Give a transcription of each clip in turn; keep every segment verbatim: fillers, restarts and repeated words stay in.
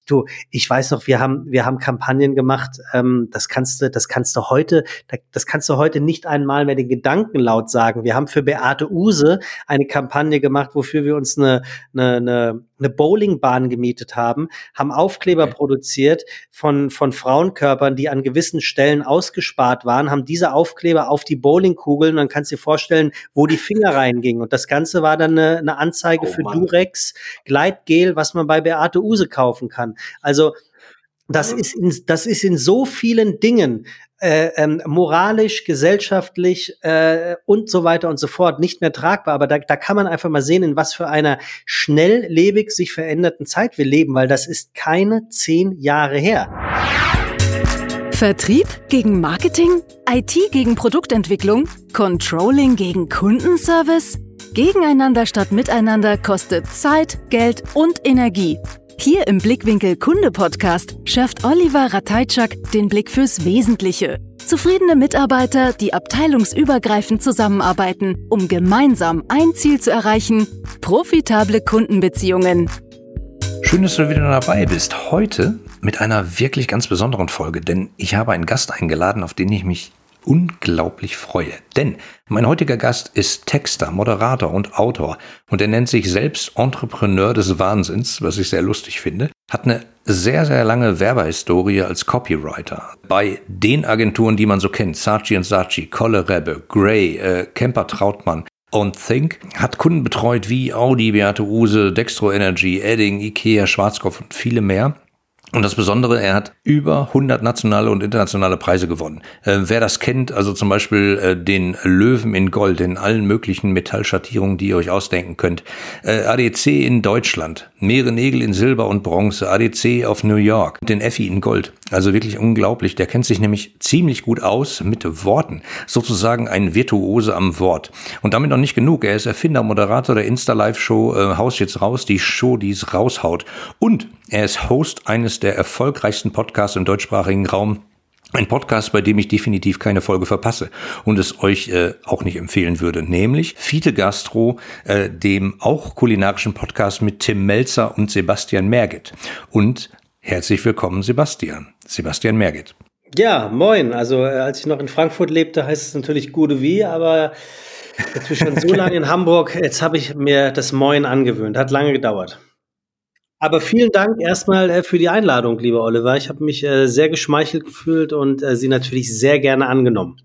Du, ich weiß noch, wir haben, wir haben Kampagnen gemacht, ähm, das kannst du, das kannst du heute, das kannst du heute nicht einmal mehr den Gedanken laut sagen. Wir haben für Beate Uhse eine Kampagne gemacht, wofür wir uns eine, eine, eine, eine Bowlingbahn gemietet haben, haben Aufkleber okay. produziert von, von Frauenkörpern, die an gewissen Stellen ausgespart waren, haben diese Aufkleber auf die Bowlingkugeln und dann kannst du dir vorstellen, wo die Finger reingingen. Und das Ganze war dann eine, eine Anzeige oh, für Mann. Durex Gleitgel, was man bei Beate Uhse kaufen kann. Also das ist in, das ist in so vielen Dingen äh, ähm, moralisch, gesellschaftlich äh, und so weiter und so fort nicht mehr tragbar. Aber da, da kann man einfach mal sehen, in was für einer schnelllebig sich veränderten Zeit wir leben, weil das ist keine zehn Jahre her. Vertrieb gegen Marketing? I T gegen Produktentwicklung? Controlling gegen Kundenservice? Gegeneinander statt miteinander kostet Zeit, Geld und Energie. Hier im Blickwinkel Kunde Podcast schärft Oliver Ratajczak den Blick fürs Wesentliche. Zufriedene Mitarbeiter, die abteilungsübergreifend zusammenarbeiten, um gemeinsam ein Ziel zu erreichen: profitable Kundenbeziehungen. Schön, dass du wieder dabei bist. Heute mit einer wirklich ganz besonderen Folge, denn ich habe einen Gast eingeladen, auf den ich mich unglaublich freue. Denn mein heutiger Gast ist Texter, Moderator und Autor und er nennt sich selbst Entrepreneur des Wahnsinns, was ich sehr lustig finde, hat eine sehr, sehr lange Werbehistorie als Copywriter bei den Agenturen, die man so kennt, Saatchi und Saatchi, Kolle Rebbe, Grey, äh, Kemper Trautmann und Think, hat Kunden betreut wie Audi, Beate Uhse, Dextro Energy, Edding, Ikea, Schwarzkopf und viele mehr. Und das Besondere, er hat über hundert nationale und internationale Preise gewonnen. Äh, wer das kennt, also zum Beispiel äh, den Löwen in Gold, in allen möglichen Metallschattierungen, die ihr euch ausdenken könnt. Äh, A D C in Deutschland, mehrere Nägel in Silber und Bronze, A D C auf New York, den Effi in Gold. Also wirklich unglaublich. Der kennt sich nämlich ziemlich gut aus mit Worten. Sozusagen ein Virtuose am Wort. Und damit noch nicht genug. Er ist Erfinder, Moderator der Insta-Live-Show äh, Haus jetzt raus, die Show, die es raushaut. Und er ist Host eines der erfolgreichsten Podcasts im deutschsprachigen Raum. Ein Podcast, bei dem ich definitiv keine Folge verpasse und es euch äh, auch nicht empfehlen würde, nämlich Fiete Gastro, äh, dem auch kulinarischen Podcast mit Tim Melzer und Sebastian Merget. Und herzlich willkommen, Sebastian. Sebastian Merget. Ja, moin. Also äh, als ich noch in Frankfurt lebte, heißt es natürlich Gute wie, aber jetzt bin ich schon so lange in Hamburg, jetzt habe ich mir das Moin angewöhnt. Hat lange gedauert. Aber vielen Dank erstmal äh, für die Einladung, lieber Oliver. Ich habe mich äh, sehr geschmeichelt gefühlt und äh, sie natürlich sehr gerne angenommen.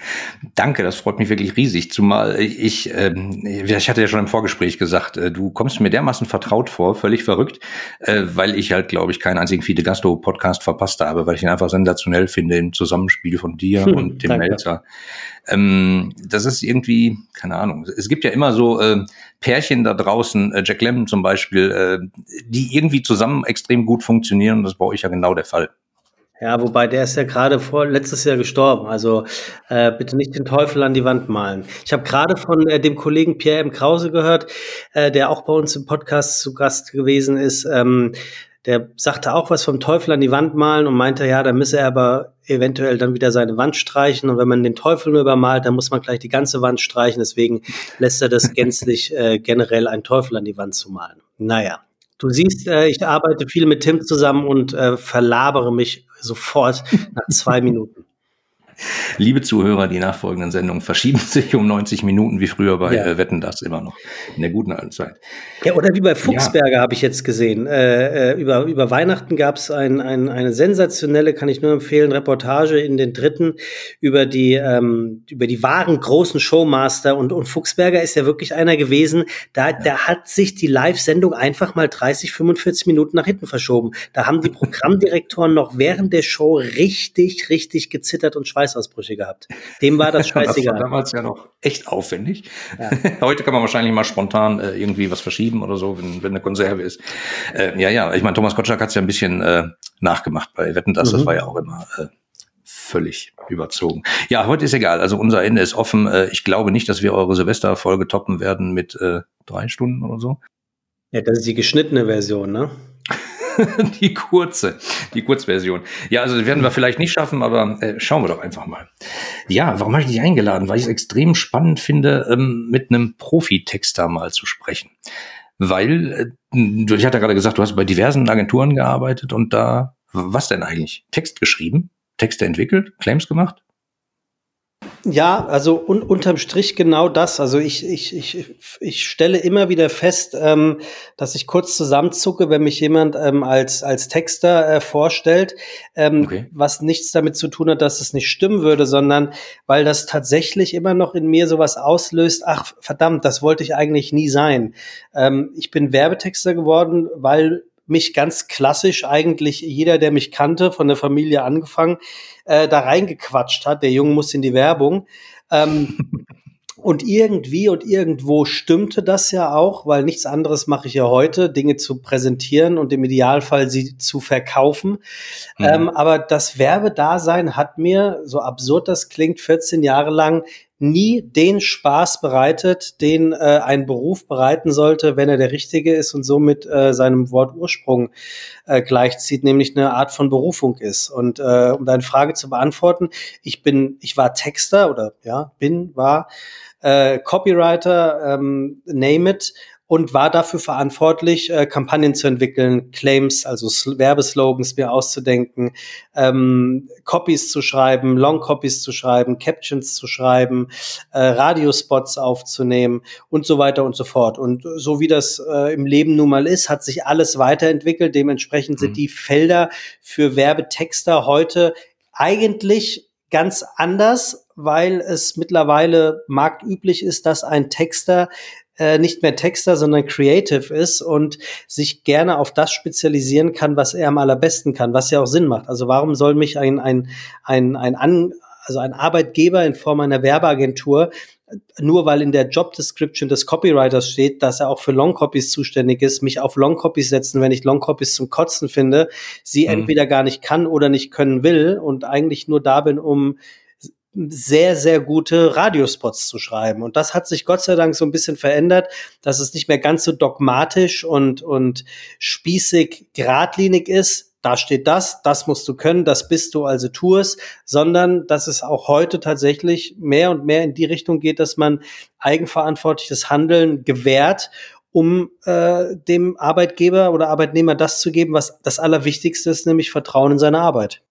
Danke, das freut mich wirklich riesig, zumal ich, ähm, ich hatte ja schon im Vorgespräch gesagt, äh, du kommst mir dermaßen vertraut vor, völlig verrückt, äh, weil ich halt, glaube ich, keinen einzigen Fiete Gastro Podcast verpasst habe, weil ich ihn einfach sensationell finde im Zusammenspiel von dir hm, und Tim Melzer. Ähm, das ist irgendwie, keine Ahnung, es gibt ja immer so äh, Pärchen da draußen, äh, Jack Lemmon zum Beispiel, äh, die irgendwie zusammen extrem gut funktionieren und das ist bei euch ja genau der Fall. Ja, wobei der ist ja gerade vor letztes Jahr gestorben. Also äh, bitte nicht den Teufel an die Wand malen. Ich habe gerade von äh, dem Kollegen Pierre M. Krause gehört, äh, der auch bei uns im Podcast zu Gast gewesen ist. Ähm, der sagte auch was vom Teufel an die Wand malen und meinte, ja, da müsse er aber eventuell dann wieder seine Wand streichen. Und wenn man den Teufel nur übermalt, dann muss man gleich die ganze Wand streichen. Deswegen lässt er das gänzlich äh, generell einen Teufel an die Wand zu malen. Naja. Du siehst, äh, ich arbeite viel mit Tim zusammen und äh, verlabere mich sofort nach zwei Minuten. Liebe Zuhörer, die nachfolgenden Sendungen verschieben sich um neunzig Minuten, wie früher bei ja. äh, Wetten, das immer noch in der guten alten Zeit. Ja, oder wie bei Fuchsberger ja. habe ich jetzt gesehen. Äh, äh, über, über Weihnachten gab es ein, ein, eine sensationelle, kann ich nur empfehlen, Reportage in den dritten über die, ähm, über die wahren großen Showmaster. Und, und Fuchsberger ist ja wirklich einer gewesen, da, ja. da hat sich die Live-Sendung einfach mal dreißig, fünfundvierzig Minuten nach hinten verschoben. Da haben die Programmdirektoren noch während der Show richtig, richtig gezittert und Schweißausbrüche gehabt. Dem war das scheißegal. Das war damals ja noch echt aufwendig. Ja. Heute kann man wahrscheinlich mal spontan äh, irgendwie was verschieben oder so, wenn, wenn eine Konserve ist. Äh, ja, ja, ich meine, Thomas Gottschalk hat es ja ein bisschen äh, nachgemacht bei Wetten, das, mhm. das war ja auch immer äh, völlig überzogen. Ja, heute ist egal, also unser Ende ist offen. Äh, ich glaube nicht, dass wir eure Silvesterfolge toppen werden mit äh, drei Stunden oder so. Ja, das ist die geschnittene Version, ne? Die kurze, die Kurzversion. Ja, also werden wir vielleicht nicht schaffen, aber äh, schauen wir doch einfach mal. Ja, warum habe ich dich eingeladen? Weil ich es extrem spannend finde, ähm, mit einem Profitexter mal zu sprechen. weil, äh, ich hatte gerade gesagt, du hast bei diversen Agenturen gearbeitet und da, was denn eigentlich? Text geschrieben? Texte entwickelt? Claims gemacht? Ja, also un unterm Strich genau das. Also ich, ich, ich, ich stelle immer wieder fest, ähm, dass ich kurz zusammenzucke, wenn mich jemand ähm, als, als Texter äh, vorstellt, ähm, Okay. was nichts damit zu tun hat, dass es nicht stimmen würde, sondern weil das tatsächlich immer noch in mir sowas auslöst, ach verdammt, das wollte ich eigentlich nie sein. Ähm, ich bin Werbetexter geworden, weil mich ganz klassisch eigentlich jeder, der mich kannte, von der Familie angefangen, äh, da reingequatscht hat. Der Junge muss in die Werbung. Ähm, und irgendwie und irgendwo stimmte das ja auch, weil nichts anderes mache ich ja heute, Dinge zu präsentieren und im Idealfall sie zu verkaufen. Mhm. Ähm, aber das Werbedasein hat mir, so absurd das klingt, vierzehn Jahre lang nie den Spaß bereitet, den äh, ein Beruf bereiten sollte, wenn er der richtige ist und somit äh, seinem Wort Ursprung äh, gleichzieht, nämlich eine Art von Berufung ist. Und äh, um deine Frage zu beantworten, ich bin, ich war Texter oder ja, bin, war äh, Copywriter, ähm, name it, und war dafür verantwortlich, äh, Kampagnen zu entwickeln, Claims, also Sl- Werbeslogans mir auszudenken, ähm, Copies zu schreiben, Long-Copies zu schreiben, Captions zu schreiben, äh, Radiospots aufzunehmen und so weiter und so fort. Und so wie das äh, im Leben nun mal ist, hat sich alles weiterentwickelt. Dementsprechend sind mhm. die Felder für Werbetexter heute eigentlich ganz anders, weil es mittlerweile marktüblich ist, dass ein Texter äh, nicht mehr Texter, sondern Creative ist und sich gerne auf das spezialisieren kann, was er am allerbesten kann, was ja auch Sinn macht. Also warum soll mich ein ein ein ein An, also ein Arbeitgeber in Form einer Werbeagentur, nur weil in der Job Description des Copywriters steht, dass er auch für Longcopies zuständig ist, mich auf Longcopies setzen, wenn ich Longcopies zum Kotzen finde, sie mhm. entweder gar nicht kann oder nicht können will und eigentlich nur da bin, um sehr, sehr gute Radiospots zu schreiben. Und das hat sich Gott sei Dank so ein bisschen verändert, dass es nicht mehr ganz so dogmatisch und, und spießig geradlinig ist. Da steht das, das musst du können, das bist du, also tu es, sondern dass es auch heute tatsächlich mehr und mehr in die Richtung geht, dass man eigenverantwortliches Handeln gewährt, um äh, dem Arbeitgeber oder Arbeitnehmer das zu geben, was das Allerwichtigste ist, nämlich Vertrauen in seine Arbeit.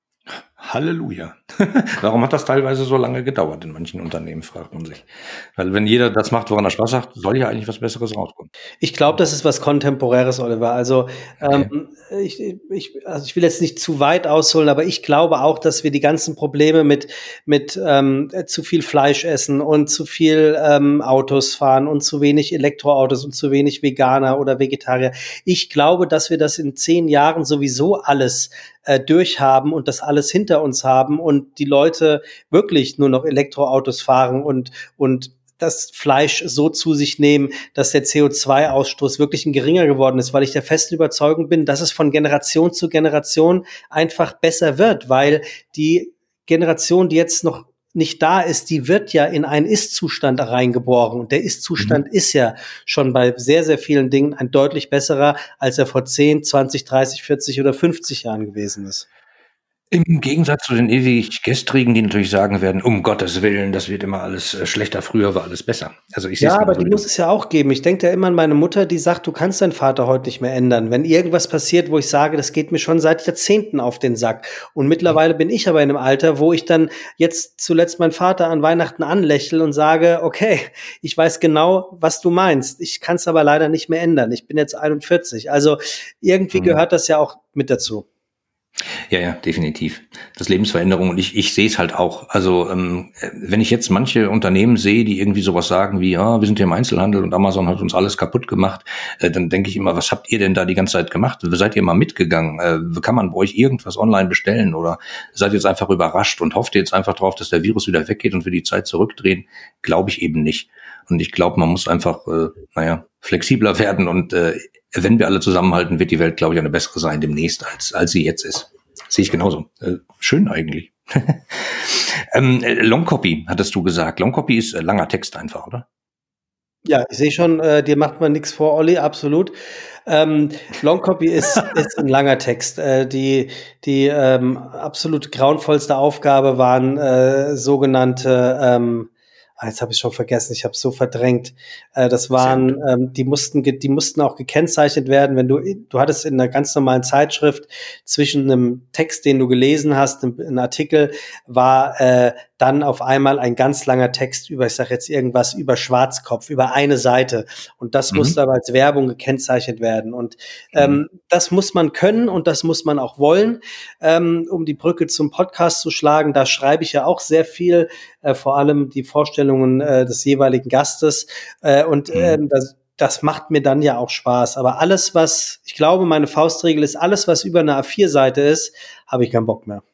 Halleluja. Warum hat das teilweise so lange gedauert in manchen Unternehmen, fragt man sich. Weil wenn jeder das macht, woran er Spaß hat, soll ja eigentlich was Besseres rauskommen. Ich glaube, das ist was Kontemporäres, Oliver. Also, okay. ähm, ich, ich, also ich will jetzt nicht zu weit ausholen, aber ich glaube auch, dass wir die ganzen Probleme mit, mit ähm, zu viel Fleisch essen und zu viel ähm, Autos fahren und zu wenig Elektroautos und zu wenig Veganer oder Vegetarier. Ich glaube, dass wir das in zehn Jahren sowieso alles äh, durchhaben und das alles hinter uns haben und die Leute wirklich nur noch Elektroautos fahren und, und das Fleisch so zu sich nehmen, dass der C O zwei Ausstoß wirklich ein geringer geworden ist, weil ich der festen Überzeugung bin, dass es von Generation zu Generation einfach besser wird, weil die Generation, die jetzt noch nicht da ist, die wird ja in einen Ist-Zustand reingeboren. Und der Ist-Zustand mhm. ist ja schon bei sehr, sehr vielen Dingen ein deutlich besserer, als er vor zehn, zwanzig, dreißig, vierzig oder fünfzig Jahren gewesen ist. Im Gegensatz zu den ewig Gestrigen, die natürlich sagen werden, um Gottes Willen, das wird immer alles äh, schlechter, früher war alles besser. Also ich ja, aber die muss es ja auch geben. Ich denke ja immer an meine Mutter, die sagt, du kannst deinen Vater heute nicht mehr ändern. Wenn irgendwas passiert, wo ich sage, das geht mir schon seit Jahrzehnten auf den Sack. Und mittlerweile bin ich aber in einem Alter, wo ich dann jetzt zuletzt meinen Vater an Weihnachten anlächle und sage, okay, ich weiß genau, was du meinst. Ich kann es aber leider nicht mehr ändern. Ich bin jetzt einundvierzig. Also irgendwie mhm. gehört das ja auch mit dazu. Ja, ja, definitiv. Das Lebensveränderung und ich, ich sehe es halt auch. Also ähm, wenn ich jetzt manche Unternehmen sehe, die irgendwie sowas sagen wie, ah, wir sind hier im Einzelhandel und Amazon hat uns alles kaputt gemacht, äh, dann denke ich immer, was habt ihr denn da die ganze Zeit gemacht? Seid ihr mal mitgegangen? Äh, kann man bei euch irgendwas online bestellen oder seid ihr jetzt einfach überrascht und hofft ihr jetzt einfach drauf, dass der Virus wieder weggeht und wir die Zeit zurückdrehen? Glaube ich eben nicht. Und ich glaube, man muss einfach, äh, naja, flexibler werden und äh, wenn wir alle zusammenhalten, wird die Welt, glaube ich, eine bessere sein demnächst, als als sie jetzt ist. Sehe ich genauso. Äh, schön eigentlich. ähm, Longcopy, hattest du gesagt. Longcopy ist äh, langer Text einfach, oder? Ja, ich sehe schon, äh, dir macht man nichts vor, Olli, absolut. Ähm, Longcopy ist, ist ein langer Text. Äh, die die ähm, absolut grauenvollste Aufgabe waren äh, sogenannte ähm, ah, jetzt habe ich schon vergessen, ich habe es so verdrängt. Äh, das waren, ähm, die mussten, ge- die mussten auch gekennzeichnet werden, wenn du, du hattest in einer ganz normalen Zeitschrift zwischen einem Text, den du gelesen hast, einem, einem Artikel, war äh, dann auf einmal ein ganz langer Text über, ich sage jetzt irgendwas, über Schwarzkopf, über eine Seite. Und das Mhm. musste aber als Werbung gekennzeichnet werden. Und ähm, das muss man können und das muss man auch wollen, ähm, um die Brücke zum Podcast zu schlagen. Da schreibe ich ja auch sehr viel, äh, vor allem die Vorstellungen äh, des jeweiligen Gastes. Äh, und ähm, das, das macht mir dann ja auch Spaß. Aber alles, was, ich glaube, meine Faustregel ist, alles, was über eine A vier Seite ist, habe ich keinen Bock mehr.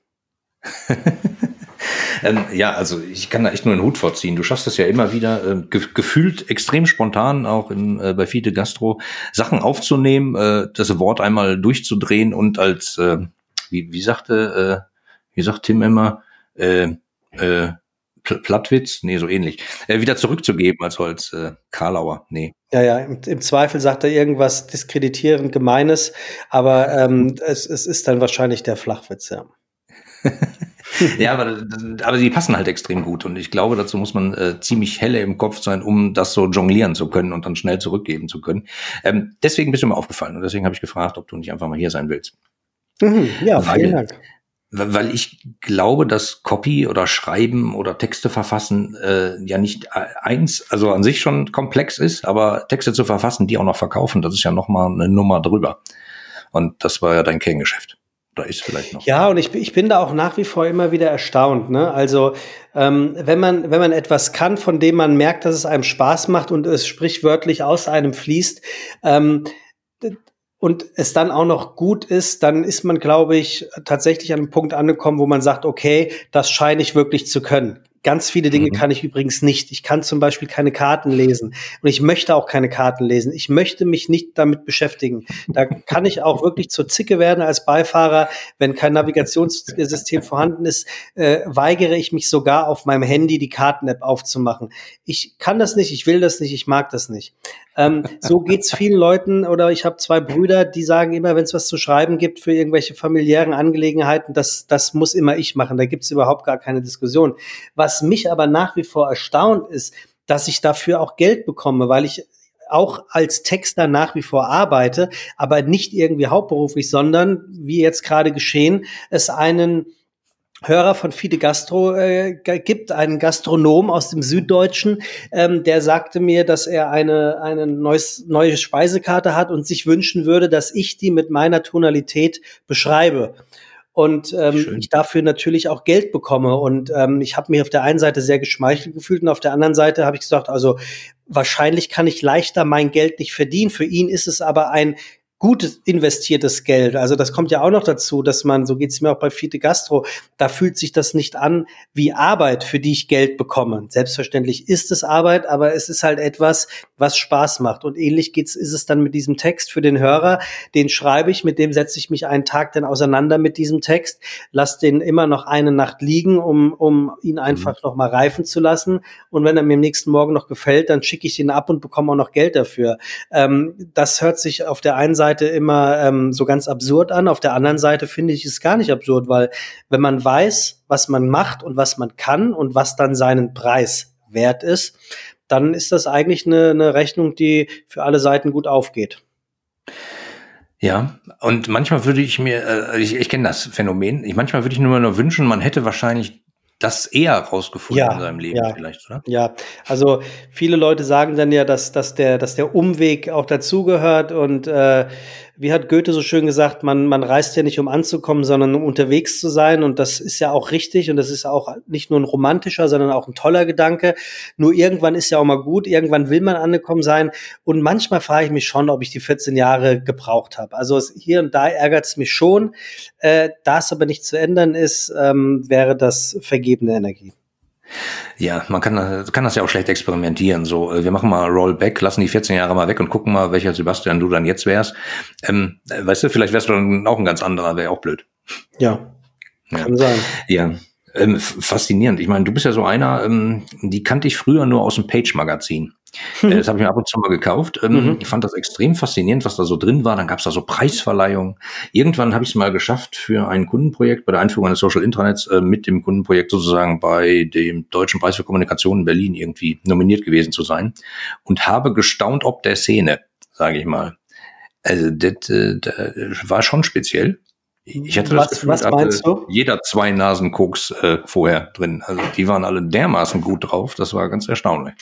Ähm, ja, also ich kann da echt nur einen Hut vorziehen. Du schaffst es ja immer wieder, äh, ge- gefühlt extrem spontan, auch im, äh, bei Fiete Gastro, Sachen aufzunehmen, äh, das Wort einmal durchzudrehen und als, äh, wie, wie sagte, äh, wie sagt Tim immer, äh, äh, Pl- Plattwitz, nee, so ähnlich, äh, wieder zurückzugeben, also als äh, Karlauer, nee. Ja, ja, im, im Zweifel sagt er irgendwas diskreditierend Gemeines, aber ähm, es, es ist dann wahrscheinlich der Flachwitz, ja. Ja, aber, aber die passen halt extrem gut und ich glaube, dazu muss man äh, ziemlich helle im Kopf sein, um das so jonglieren zu können und dann schnell zurückgeben zu können. Ähm, deswegen bist du mir aufgefallen und deswegen habe ich gefragt, ob du nicht einfach mal hier sein willst. Mhm, ja, Weil- vielen Dank. Weil ich glaube, dass Copy oder Schreiben oder Texte verfassen äh, ja nicht eins, also an sich schon komplex ist, aber Texte zu verfassen, die auch noch verkaufen, das ist ja nochmal eine Nummer drüber. Und das war ja dein Kerngeschäft. Oder ist vielleicht noch. Ja, und ich, bin- ich bin da auch nach wie vor immer wieder erstaunt, ne? Also, ähm, wenn man, wenn man etwas kann, von dem man merkt, dass es einem Spaß macht und es sprichwörtlich aus einem fließt, ähm, d- und es dann auch noch gut ist, dann ist man, glaube ich, tatsächlich an einem Punkt angekommen, wo man sagt, okay, das scheine ich wirklich zu können. Ganz viele Dinge Mhm. kann ich übrigens nicht. Ich kann zum Beispiel keine Karten lesen und ich möchte auch keine Karten lesen. Ich möchte mich nicht damit beschäftigen. Da kann ich auch wirklich zur Zicke werden als Beifahrer. Wenn kein Navigationssystem vorhanden ist, äh, weigere ich mich sogar auf meinem Handy die Karten-App aufzumachen. Ich kann das nicht, ich will das nicht, ich mag das nicht. Ähm, so geht's vielen Leuten, oder ich habe zwei Brüder, die sagen immer, wenn es was zu schreiben gibt für irgendwelche familiären Angelegenheiten, das, das muss immer ich machen. Da gibt's überhaupt gar keine Diskussion. Was mich aber nach wie vor erstaunt ist, dass ich dafür auch Geld bekomme, weil ich auch als Texter nach wie vor arbeite, aber nicht irgendwie hauptberuflich, sondern, wie jetzt gerade geschehen, es einen Hörer von Fiete Gastro äh, g- gibt, einen Gastronom aus dem Süddeutschen, ähm, der sagte mir, dass er eine, eine neues, neue Speisekarte hat und sich wünschen würde, dass ich die mit meiner Tonalität beschreibe. Und ähm, Schön. ich dafür natürlich auch Geld bekomme. Und ähm, ich habe mich auf der einen Seite sehr geschmeichelt gefühlt und auf der anderen Seite habe ich gesagt, also wahrscheinlich kann ich leichter mein Geld nicht verdienen. Für ihn ist es aber ein gut investiertes Geld. Also das kommt ja auch noch dazu, dass man, so geht's mir auch bei Fiete Gastro, da fühlt sich das nicht an wie Arbeit, für die ich Geld bekomme. Selbstverständlich ist es Arbeit, aber es ist halt etwas, was Spaß macht. Und ähnlich geht's, ist es dann mit diesem Text für den Hörer. Den schreibe ich, mit dem setze ich mich einen Tag dann auseinander mit diesem Text, lass den immer noch eine Nacht liegen, um, um ihn einfach noch mal reifen zu lassen. Und wenn er mir am nächsten Morgen noch gefällt, dann schicke ich ihn ab und bekomme auch noch Geld dafür. Ähm, das hört sich auf der einen Seite immer ähm, so ganz absurd an. Auf der anderen Seite finde ich es gar nicht absurd, weil wenn man weiß, was man macht und was man kann und was dann seinen Preis wert ist, dann ist das eigentlich eine, eine Rechnung, die für alle Seiten gut aufgeht. Ja, und manchmal würde ich mir, äh, ich, ich kenne das Phänomen, ich, manchmal würde ich nur nur wünschen, man hätte wahrscheinlich das eher rausgefunden Ja, in seinem Leben ja. vielleicht, oder? Ja, also viele Leute sagen dann ja, dass, dass, der, dass der Umweg auch dazugehört. Und äh, wie hat Goethe so schön gesagt, man, man reist ja nicht, um anzukommen, sondern um unterwegs zu sein. Und das ist ja auch richtig. Und das ist auch nicht nur ein romantischer, sondern auch ein toller Gedanke. Nur irgendwann ist ja auch mal gut. Irgendwann will man angekommen sein. Und manchmal frage ich mich schon, ob ich die vierzehn Jahre gebraucht habe. Also es, hier und da ärgert es mich schon. Äh, da es aber nicht zu ändern ist, ähm, wäre das vergebene Energie. Ja, man kann, kann das ja auch schlecht experimentieren. So, äh, wir machen mal Rollback, lassen die vierzehn Jahre mal weg und gucken mal, welcher Sebastian du dann jetzt wärst. Ähm, äh, weißt du, vielleicht wärst du dann auch ein ganz anderer, wäre auch blöd. Ja, Ja. kann sein. Ja, ähm, f- faszinierend. Ich meine, du bist ja so einer, ähm, die kannte ich früher nur aus dem Page-Magazin. Äh, das habe ich mir ab und zu mal gekauft. Ähm, Mhm. Ich fand das extrem faszinierend, was da so drin war. Dann gab es da so Preisverleihungen. Irgendwann habe ich es mal geschafft, für ein Kundenprojekt bei der Einführung eines Social Intranets äh, mit dem Kundenprojekt sozusagen bei dem Deutschen Preis für Kommunikation in Berlin irgendwie nominiert gewesen zu sein und habe gestaunt ob der Szene, sage ich mal. Also das, äh, das war schon speziell. Ich hatte das Was, Gefühl, was da hatte meinst du? jeder zwei Nasen Koks äh, vorher drin. Also die waren alle dermaßen gut drauf. Das war ganz erstaunlich.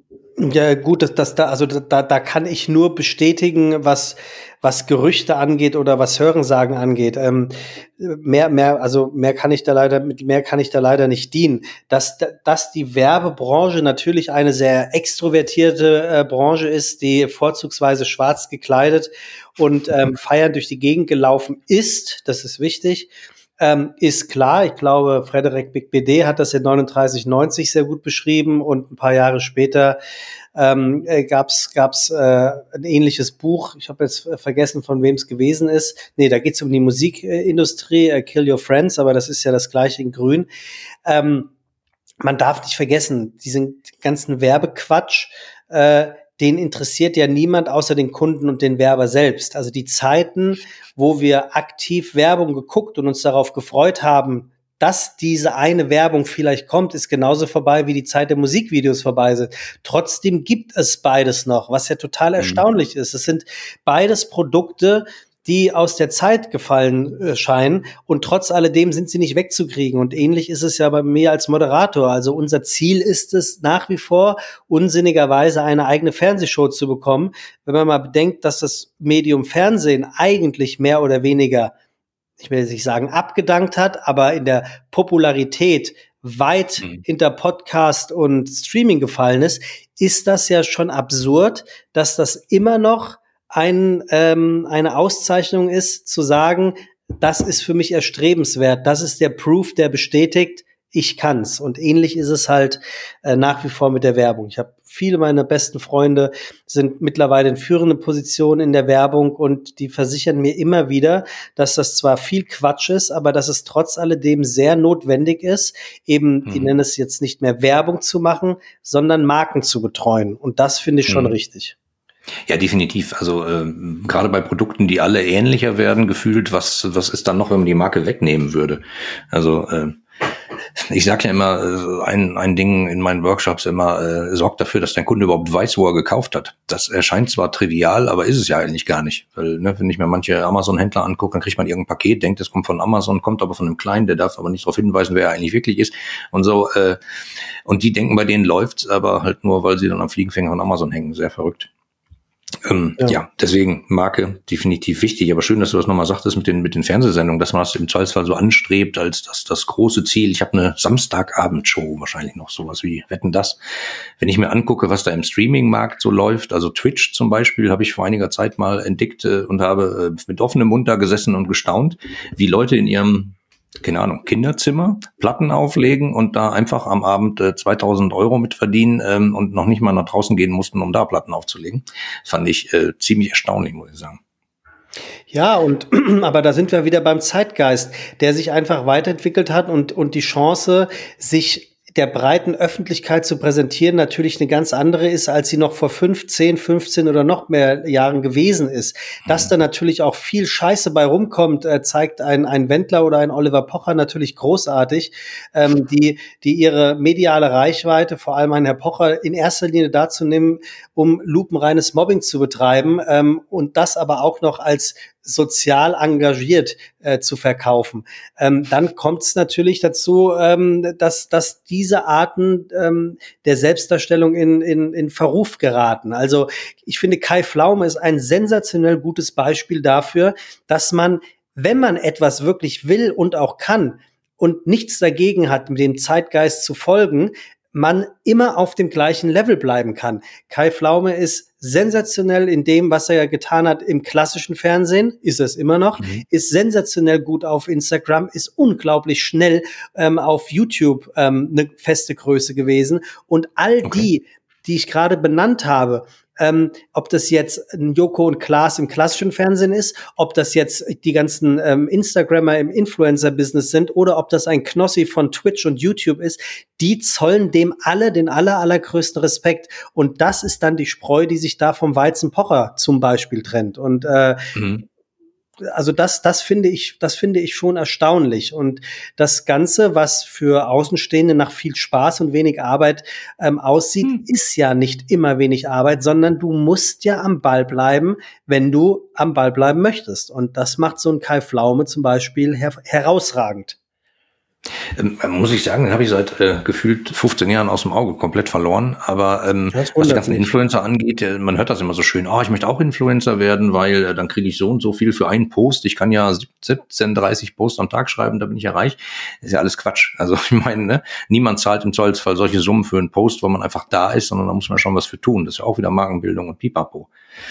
Ja, gut, dass, dass da, also da, da kann ich nur bestätigen, was, was Gerüchte angeht oder was Hörensagen angeht. Ähm, mehr, mehr, also mehr kann ich da leider, mit mehr kann ich da leider nicht dienen. Dass, dass die Werbebranche natürlich eine sehr extrovertierte äh, Branche ist, die vorzugsweise schwarz gekleidet und ähm, feiernd durch die Gegend gelaufen ist, das ist wichtig. Ähm, ist klar, ich glaube, Frederik Bigby hat das in neununddreißig neunzig sehr gut beschrieben und ein paar Jahre später ähm, äh, gab's gab's äh, ein ähnliches Buch. Ich habe jetzt vergessen, von wem es gewesen ist. Nee, da geht's um die Musikindustrie, äh, Kill Your Friends, aber das ist ja das gleiche in Grün. Ähm, man darf nicht vergessen, diesen ganzen Werbequatsch, äh, den interessiert ja niemand außer den Kunden und den Werber selbst. Also die Zeiten, wo wir aktiv Werbung geguckt und uns darauf gefreut haben, dass diese eine Werbung vielleicht kommt, ist genauso vorbei, wie die Zeit der Musikvideos vorbei sind. Trotzdem gibt es beides noch, was ja total erstaunlich ist. Es sind beides Produkte, die aus der Zeit gefallen äh, scheinen und trotz alledem sind sie nicht wegzukriegen. Und ähnlich ist es ja bei mir als Moderator. Also unser Ziel ist es nach wie vor, unsinnigerweise eine eigene Fernsehshow zu bekommen. Wenn man mal bedenkt, dass das Medium Fernsehen eigentlich mehr oder weniger, ich will jetzt nicht sagen abgedankt hat, aber in der Popularität weit mhm. hinter Podcast und Streaming gefallen ist, ist das ja schon absurd, dass das immer noch ein, ähm, eine Auszeichnung ist, zu sagen, das ist für mich erstrebenswert, das ist der Proof, der bestätigt, ich kann's. Und ähnlich ist es halt äh, nach wie vor mit der Werbung. Ich habe viele meiner besten Freunde sind mittlerweile in führenden Positionen in der Werbung und die versichern mir immer wieder, dass das zwar viel Quatsch ist, aber dass es trotz alledem sehr notwendig ist, eben, mhm. die nennen es jetzt nicht mehr Werbung zu machen, sondern Marken zu betreuen. Und das finde ich schon mhm. richtig. Ja, definitiv. Also äh, gerade bei Produkten, die alle ähnlicher werden, gefühlt, was was ist dann noch, wenn man die Marke wegnehmen würde? Also äh, ich sage ja immer, äh, ein ein Ding in meinen Workshops immer, äh, sorgt dafür, dass dein Kunde überhaupt weiß, wo er gekauft hat. Das erscheint zwar trivial, aber ist es ja eigentlich gar nicht. Weil, ne, wenn ich mir manche Amazon-Händler angucke, dann kriegt man irgendein Paket, denkt, es kommt von Amazon, kommt aber von einem Kleinen, der darf aber nicht darauf hinweisen, wer er eigentlich wirklich ist. Und so, äh, und die denken, bei denen läuft's, aber halt nur, weil sie dann am Fliegenfänger von Amazon hängen. Sehr verrückt. Ähm, ja. ja, deswegen Marke definitiv wichtig. Aber schön, dass du das nochmal sagtest mit den mit den Fernsehsendungen, dass man das im Zweifelsfall so anstrebt als das das große Ziel. Ich habe eine Samstagabendshow, wahrscheinlich noch sowas wie Wetten, das. Wenn ich mir angucke, was da im Streaming-Markt so läuft, also Twitch zum Beispiel, habe ich vor einiger Zeit mal entdeckt äh, und habe äh, mit offenem Mund da gesessen und gestaunt, wie Leute in ihrem keine Ahnung, Kinderzimmer, Platten auflegen und da einfach am Abend äh, zweitausend Euro mit verdienen ähm, und noch nicht mal nach draußen gehen mussten, um da Platten aufzulegen. Das fand ich äh, ziemlich erstaunlich, muss ich sagen. Ja, und aber da sind wir wieder beim Zeitgeist, der sich einfach weiterentwickelt hat und und die Chance, sich der breiten Öffentlichkeit zu präsentieren, natürlich eine ganz andere ist, als sie noch vor fünf, zehn, fünfzehn oder noch mehr Jahren gewesen ist. Dass da natürlich auch viel Scheiße bei rumkommt, äh, zeigt ein ein Wendler oder ein Oliver Pocher natürlich großartig, ähm, die die ihre mediale Reichweite, vor allem ein Herr Pocher, in erster Linie dazu nehmen, um lupenreines Mobbing zu betreiben, ähm, und das aber auch noch als sozial engagiert äh, zu verkaufen. Ähm, dann kommt es natürlich dazu, ähm, dass dass diese Arten ähm, der Selbstdarstellung in in in Verruf geraten. Also ich finde, Kai Pflaume ist ein sensationell gutes Beispiel dafür, dass man, wenn man etwas wirklich will und auch kann und nichts dagegen hat, mit dem Zeitgeist zu folgen, man immer auf dem gleichen Level bleiben kann. Kai Pflaume ist sensationell in dem, was er ja getan hat im klassischen Fernsehen, ist es immer noch, mhm. ist sensationell gut auf Instagram, ist unglaublich schnell ähm, auf YouTube ähm, eine feste Größe gewesen. Und all okay. die die ich gerade benannt habe, ähm, ob das jetzt ein Joko und Klaas im klassischen Fernsehen ist, ob das jetzt die ganzen ähm, Instagrammer im Influencer-Business sind oder ob das ein Knossi von Twitch und YouTube ist, die zollen dem alle den aller, allergrößten Respekt. Und das ist dann die Spreu, die sich da vom Weizenpocher zum Beispiel trennt. Und äh, mhm. Also das, das finde ich, das finde ich schon erstaunlich. Und das Ganze, was für Außenstehende nach viel Spaß und wenig Arbeit ähm, aussieht, hm. ist ja nicht immer wenig Arbeit, sondern du musst ja am Ball bleiben, wenn du am Ball bleiben möchtest. Und das macht so ein Kai Pflaume zum Beispiel her- herausragend. Ähm, muss ich sagen, den habe ich seit äh, gefühlt fünfzehn Jahren aus dem Auge komplett verloren. Aber ähm, was die ganzen Influencer angeht, äh, man hört das immer so schön, oh, ich möchte auch Influencer werden, weil äh, dann kriege ich so und so viel für einen Post. Ich kann ja siebzehn, dreißig Posts am Tag schreiben, da bin ich ja reich. Das ist ja alles Quatsch. Also ich meine, ne, niemand zahlt im Zweifelsfall solche Summen für einen Post, wo man einfach da ist, sondern da muss man schon was für tun. Das ist ja auch wieder Markenbildung und Pipapo.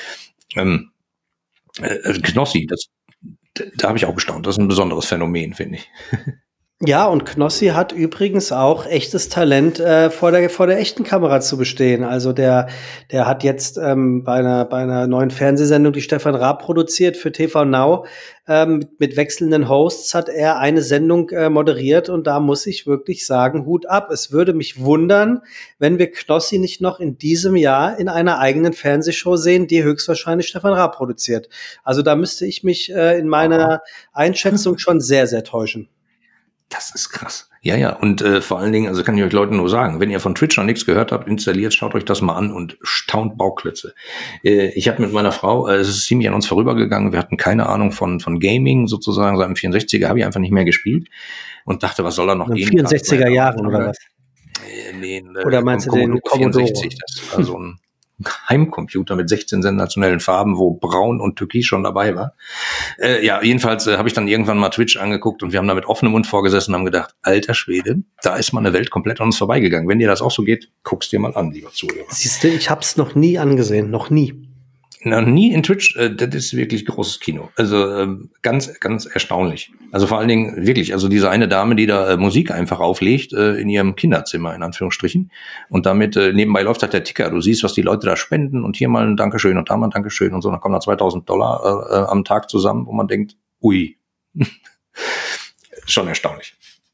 Ähm, äh, Knossi, das, da habe ich auch gestaunt. Das ist ein besonderes Phänomen, finde ich. Ja, und Knossi hat übrigens auch echtes Talent, äh, vor der vor der echten Kamera zu bestehen. Also der der hat jetzt ähm, bei einer bei einer neuen Fernsehsendung, die Stefan Raab produziert für T V Now, ähm, mit, mit wechselnden Hosts hat er eine Sendung äh, moderiert und da muss ich wirklich sagen, Hut ab. Es würde mich wundern, wenn wir Knossi nicht noch in diesem Jahr in einer eigenen Fernsehshow sehen, die höchstwahrscheinlich Stefan Raab produziert. Also da müsste ich mich äh, in meiner Einschätzung schon sehr, sehr täuschen. Das ist krass. Ja, ja, und äh, vor allen Dingen, also kann ich euch Leuten nur sagen, wenn ihr von Twitch noch nichts gehört habt, installiert, schaut euch das mal an und staunt Bauklötze. Äh, ich habe mit meiner Frau, äh, es ist ziemlich an uns vorübergegangen, wir hatten keine Ahnung von von Gaming sozusagen, seit dem vierundsechziger habe ich einfach nicht mehr gespielt und dachte, was soll da noch gehen? vierundsechziger Jahren oder was? Äh, nee, oder meinst du den Commodore? vierundsechzig, das war so ein Heimcomputer mit sechzehn sensationellen Farben, wo Braun und Türkis schon dabei war. Äh, ja, jedenfalls äh, habe ich dann irgendwann mal Twitch angeguckt und wir haben da mit offenem Mund vorgesessen und haben gedacht, alter Schwede, da ist mal eine Welt komplett an uns vorbeigegangen. Wenn dir das auch so geht, guck's dir mal an, lieber Zuhörer. Siehst du, ich hab's noch nie angesehen, noch nie. Na, nie in Twitch, äh, das ist wirklich großes Kino. Also ähm, ganz, ganz erstaunlich. Also vor allen Dingen wirklich, also diese eine Dame, die da äh, Musik einfach auflegt äh, in ihrem Kinderzimmer, in Anführungsstrichen. Und damit äh, nebenbei läuft halt der Ticker. Du siehst, was die Leute da spenden und hier mal ein Dankeschön und da mal ein Dankeschön und so. Dann kommen da zweitausend Dollar äh, am Tag zusammen, wo man denkt, ui, schon erstaunlich.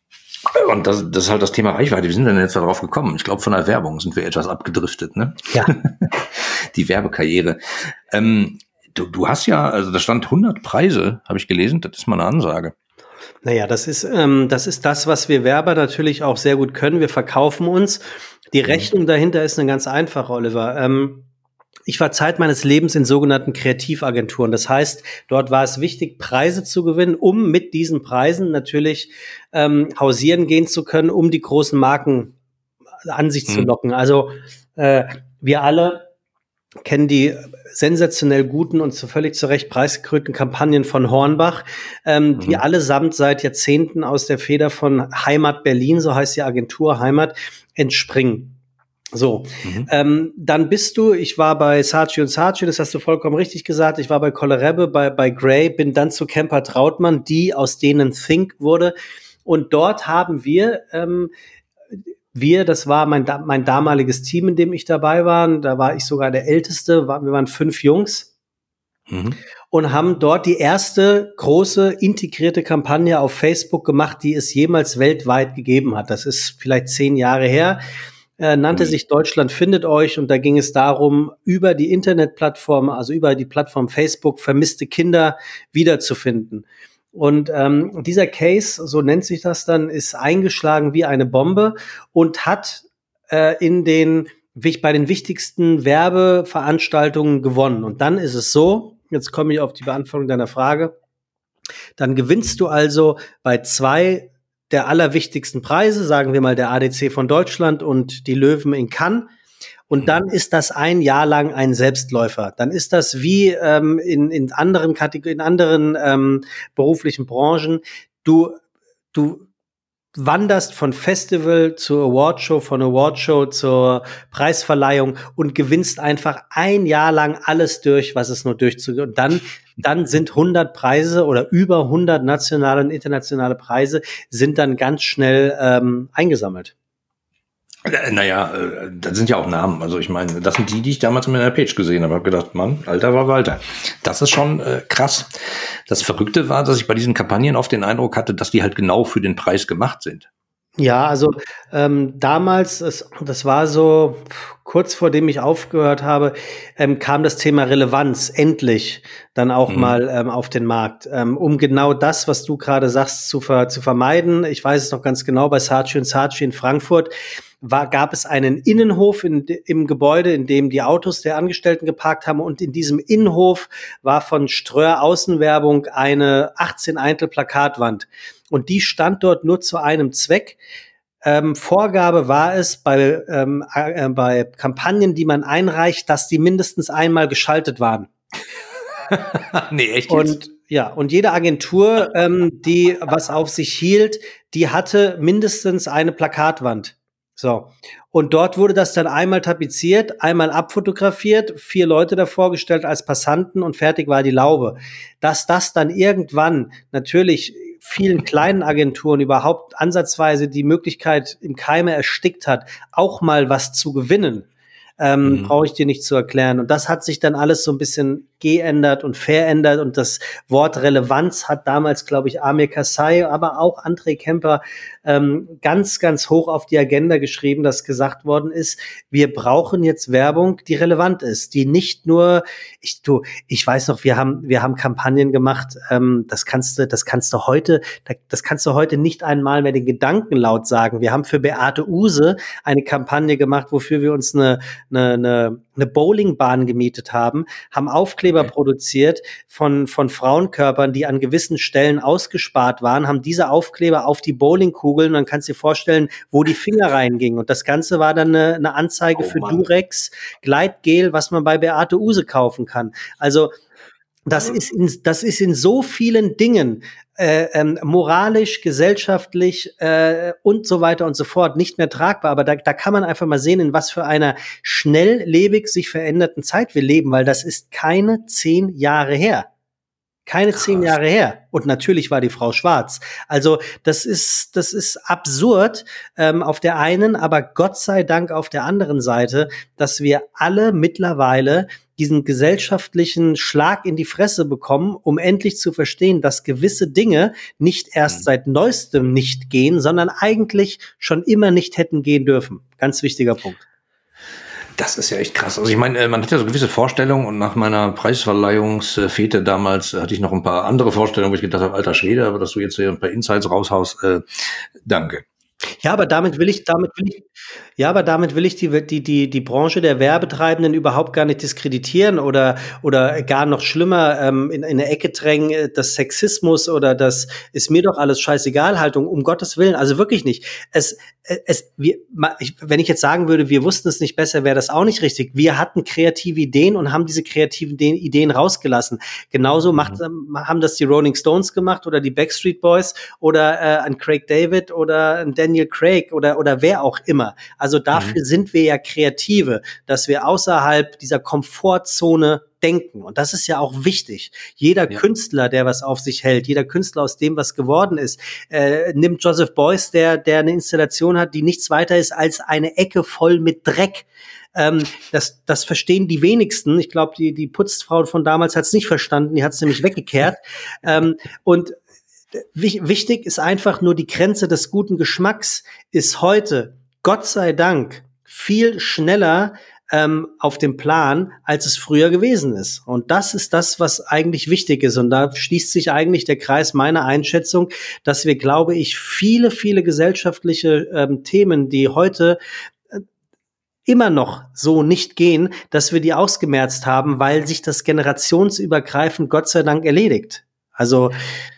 Und das, das ist halt das Thema Reichweite. Wie sind wir denn jetzt darauf gekommen? Ich glaube, von der Werbung sind wir etwas abgedriftet, ne? Ja. Die Werbekarriere. Ähm, du, du hast ja, also da stand hundert Preise, habe ich gelesen. Das ist mal eine Ansage. Naja, das ist, ähm, das ist das, was wir Werber natürlich auch sehr gut können. Wir verkaufen uns. Die Rechnung dahinter ist eine ganz einfache, Oliver. Ähm, Ich war Zeit meines Lebens in sogenannten Kreativagenturen. Das heißt, dort war es wichtig, Preise zu gewinnen, um mit diesen Preisen natürlich ähm, hausieren gehen zu können, um die großen Marken an sich mhm. zu locken. Also äh, wir alle kennen die sensationell guten und zu völlig zu Recht preisgekrönten Kampagnen von Hornbach, ähm, mhm. die allesamt seit Jahrzehnten aus der Feder von Heimat Berlin, so heißt die Agentur Heimat, entspringen. So, mhm. ähm, dann bist du, ich war bei Saatchi und Saatchi, das hast du vollkommen richtig gesagt, ich war bei Kohlrabi, bei, bei Grey, bin dann zu Kemper Trautmann, die aus denen Think wurde, und dort haben wir, ähm, wir, das war mein, mein damaliges Team, in dem ich dabei war, da war ich sogar der Älteste, wir waren fünf Jungs, mhm. und haben dort die erste große integrierte Kampagne auf Facebook gemacht, die es jemals weltweit gegeben hat. Das ist vielleicht zehn Jahre her. Äh, nannte mhm. sich Deutschland findet euch, und da ging es darum, über die Internetplattform, also über die Plattform Facebook, vermisste Kinder wiederzufinden. Und ähm, dieser Case, so nennt sich das dann, ist eingeschlagen wie eine Bombe und hat äh, in den bei den wichtigsten Werbeveranstaltungen gewonnen. Und dann ist es so, jetzt komme ich auf die Beantwortung deiner Frage, dann gewinnst du also bei zwei der allerwichtigsten Preise, sagen wir mal der A D C von Deutschland und die Löwen in Cannes. Und dann ist das ein Jahr lang ein Selbstläufer. Dann ist das wie ähm, in, in anderen Kategorien, in anderen ähm, beruflichen Branchen. Du, du wanderst von Festival zur Awardshow, von Awardshow zur Preisverleihung und gewinnst einfach ein Jahr lang alles durch, was es nur durchzugehen. Und dann, dann sind hundert Preise oder über hundert nationale und internationale Preise sind dann ganz schnell ähm, eingesammelt. Äh, naja, äh, das sind ja auch Namen. Also ich meine, das sind die, die ich damals mit einer Page gesehen habe. Ich habe gedacht, Mann, Alter war Walter. Das ist schon äh, krass. Das Verrückte war, dass ich bei diesen Kampagnen oft den Eindruck hatte, dass die halt genau für den Preis gemacht sind. Ja, also ähm, damals, es, das war so kurz vor dem ich aufgehört habe, ähm, kam das Thema Relevanz endlich dann auch mhm. mal ähm, auf den Markt, ähm, um genau das, was du gerade sagst, zu, ver, zu vermeiden. Ich weiß es noch ganz genau, bei Saatchi und Saatchi in Frankfurt war, gab es einen Innenhof in, im Gebäude, in dem die Autos der Angestellten geparkt haben, und in diesem Innenhof war von Ströer Außenwerbung eine achtzehn Eintel Plakatwand. Und die stand dort nur zu einem Zweck. Ähm, Vorgabe war es bei, ähm, äh, bei Kampagnen, die man einreicht, dass die mindestens einmal geschaltet waren. Nee, echt und jetzt? Ja, und jede Agentur, ähm, die was auf sich hielt, die hatte mindestens eine Plakatwand. So. Und dort wurde das dann einmal tapeziert, einmal abfotografiert, vier Leute davor gestellt als Passanten und fertig war die Laube. Dass das dann irgendwann natürlich vielen kleinen Agenturen überhaupt ansatzweise die Möglichkeit im Keime erstickt hat, auch mal was zu gewinnen, ähm, mhm. brauche ich dir nicht zu erklären. Und das hat sich dann alles so ein bisschen geändert und verändert, und das Wort Relevanz hat damals, glaube ich, Amir Kassai, aber auch André Kemper ähm, ganz, ganz hoch auf die Agenda geschrieben, dass gesagt worden ist, wir brauchen jetzt Werbung, die relevant ist, die nicht nur, ich du, ich weiß noch, wir haben, wir haben Kampagnen gemacht, ähm, das kannst du, das kannst du heute, das kannst du heute nicht einmal mehr den Gedanken laut sagen. Wir haben für Beate Uhse eine Kampagne gemacht, wofür wir uns eine, eine, eine, eine Bowlingbahn gemietet haben, haben Aufkleber okay. produziert von, von Frauenkörpern, die an gewissen Stellen ausgespart waren, haben diese Aufkleber auf die Bowlingkugeln, und dann kannst du dir vorstellen, wo die Finger reingingen. Und das Ganze war dann eine, eine Anzeige oh, für Mann. Durex Gleitgel, was man bei Beate Uhse kaufen kann. Also das ist in, das ist in so vielen Dingen äh, ähm, moralisch, gesellschaftlich äh, und so weiter und so fort nicht mehr tragbar. Aber da, da kann man einfach mal sehen, in was für einer schnelllebig sich veränderten Zeit wir leben, weil das ist keine zehn Jahre her. Keine Krass. zehn Jahre her. Und natürlich war die Frau schwarz. Also das ist das ist absurd ähm, auf der einen, aber Gott sei Dank auf der anderen Seite, dass wir alle mittlerweile diesen gesellschaftlichen Schlag in die Fresse bekommen, um endlich zu verstehen, dass gewisse Dinge nicht erst seit Neuestem nicht gehen, sondern eigentlich schon immer nicht hätten gehen dürfen. Ganz wichtiger Punkt. Das ist ja echt krass. Also ich meine, man hat ja so gewisse Vorstellungen, und nach meiner Preisverleihungsfete damals hatte ich noch ein paar andere Vorstellungen, wo ich gedacht habe, alter Schwede, aber dass du jetzt hier ein paar Insights raushaust, äh, danke. Ja, aber damit will ich, damit will ich, ja, aber damit will ich die, die, die, die Branche der Werbetreibenden überhaupt gar nicht diskreditieren oder, oder gar noch schlimmer, ähm, in, in eine Ecke drängen, das Sexismus oder das ist mir doch alles scheißegal Haltung, um Gottes Willen, also wirklich nicht. Es, es, wir, wenn ich jetzt sagen würde, wir wussten es nicht besser, wäre das auch nicht richtig. Wir hatten kreative Ideen und haben diese kreativen Ideen rausgelassen. Genauso macht, haben das die Rolling Stones gemacht oder die Backstreet Boys oder äh, ein Craig David oder ein Daniel Craig oder oder wer auch immer. Also dafür mhm. sind wir ja Kreative, dass wir außerhalb dieser Komfortzone denken. Und das ist ja auch wichtig. Jeder ja. Künstler, der was auf sich hält, jeder Künstler aus dem, was geworden ist, äh, nimmt Joseph Beuys, der der eine Installation hat, die nichts weiter ist als eine Ecke voll mit Dreck. Ähm, das, das verstehen die wenigsten. Ich glaube, die die Putzfrau von damals hat es nicht verstanden. Die hat es nämlich weggekehrt. ähm, und Wichtig ist einfach nur, die Grenze des guten Geschmacks ist heute, Gott sei Dank, viel schneller ähm, auf dem Plan, als es früher gewesen ist. Und das ist das, was eigentlich wichtig ist. Und da schließt sich eigentlich der Kreis meiner Einschätzung, dass wir, glaube ich, viele, viele gesellschaftliche ähm, Themen, die heute äh, immer noch so nicht gehen, dass wir die ausgemerzt haben, weil sich das generationsübergreifend Gott sei Dank erledigt. Also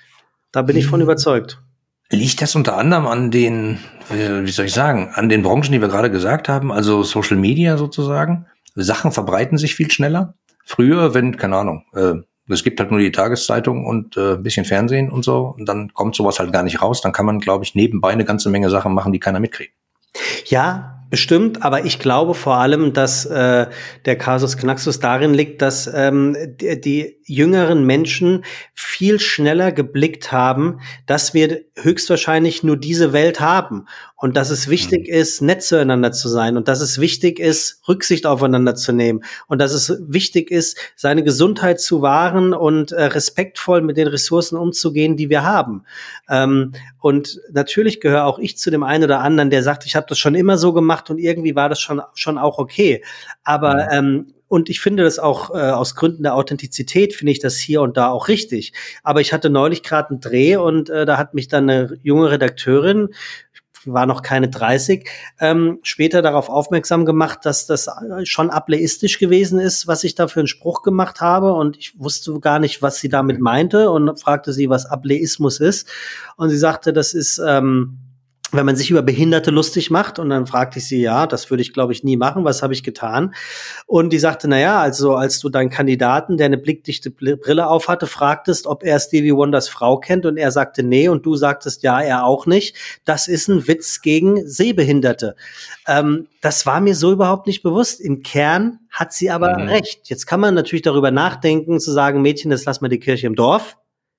da bin ich von überzeugt. Liegt das unter anderem an den, wie soll ich sagen, an den Branchen, die wir gerade gesagt haben, also Social Media sozusagen? Sachen verbreiten sich viel schneller. Früher, wenn, keine Ahnung, äh, es gibt halt nur die Tageszeitung und äh, ein bisschen Fernsehen und so, und dann kommt sowas halt gar nicht raus. Dann kann man, glaube ich, nebenbei eine ganze Menge Sachen machen, die keiner mitkriegt. Ja, bestimmt, aber ich glaube vor allem, dass äh, der Kasus Knaxus darin liegt, dass ähm, die, die jüngeren Menschen viel schneller geblickt haben, dass wir höchstwahrscheinlich nur diese Welt haben und dass es wichtig ist, nett zueinander zu sein und dass es wichtig ist, Rücksicht aufeinander zu nehmen und dass es wichtig ist, seine Gesundheit zu wahren und äh, respektvoll mit den Ressourcen umzugehen, die wir haben. Ähm, und natürlich gehöre auch ich zu dem einen oder anderen, der sagt, ich habe das schon immer so gemacht und irgendwie war das schon schon auch okay. Aber ähm, und ich finde das auch äh, aus Gründen der Authentizität finde ich das hier und da auch richtig. Aber ich hatte neulich gerade einen Dreh und äh, da hat mich dann eine junge Redakteurin, war noch keine dreißig, ähm, später darauf aufmerksam gemacht, dass das schon ableistisch gewesen ist, was ich da für einen Spruch gemacht habe. Und ich wusste gar nicht, was sie damit meinte und fragte sie, was Ableismus ist. Und sie sagte, das ist ähm, wenn man sich über Behinderte lustig macht. Und dann fragte ich sie, ja, das würde ich, glaube ich, nie machen. Was habe ich getan? Und die sagte, na ja, also als du deinen Kandidaten, der eine blickdichte Brille auf hatte, fragtest, ob er Stevie Wonders Frau kennt und er sagte nee und du sagtest ja, er auch nicht. Das ist ein Witz gegen Sehbehinderte. Ähm, das war mir so überhaupt nicht bewusst. Im Kern hat sie aber mhm. recht. Jetzt kann man natürlich darüber nachdenken, zu sagen, Mädchen, das lass mal die Kirche im Dorf.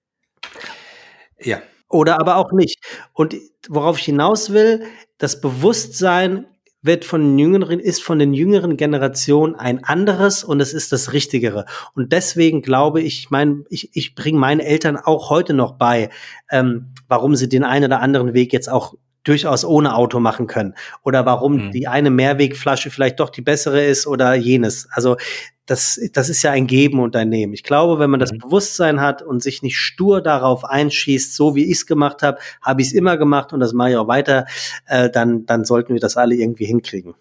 Ja. Oder aber auch nicht. Und worauf ich hinaus will, das Bewusstsein wird von den jüngeren, ist von den jüngeren Generationen ein anderes und es ist das Richtigere. Und deswegen glaube ich, ich meine, ich, ich bringe meinen Eltern auch heute noch bei, ähm, warum sie den einen oder anderen Weg jetzt auch durchaus ohne Auto machen können. Oder warum mhm. die eine Mehrwegflasche vielleicht doch die bessere ist oder jenes. Also das, das ist ja ein Geben und ein Nehmen. Ich glaube, wenn man das mhm. Bewusstsein hat und sich nicht stur darauf einschießt, so wie ich es gemacht habe, habe ich es immer gemacht und das mache ich auch weiter, äh, dann, dann sollten wir das alle irgendwie hinkriegen.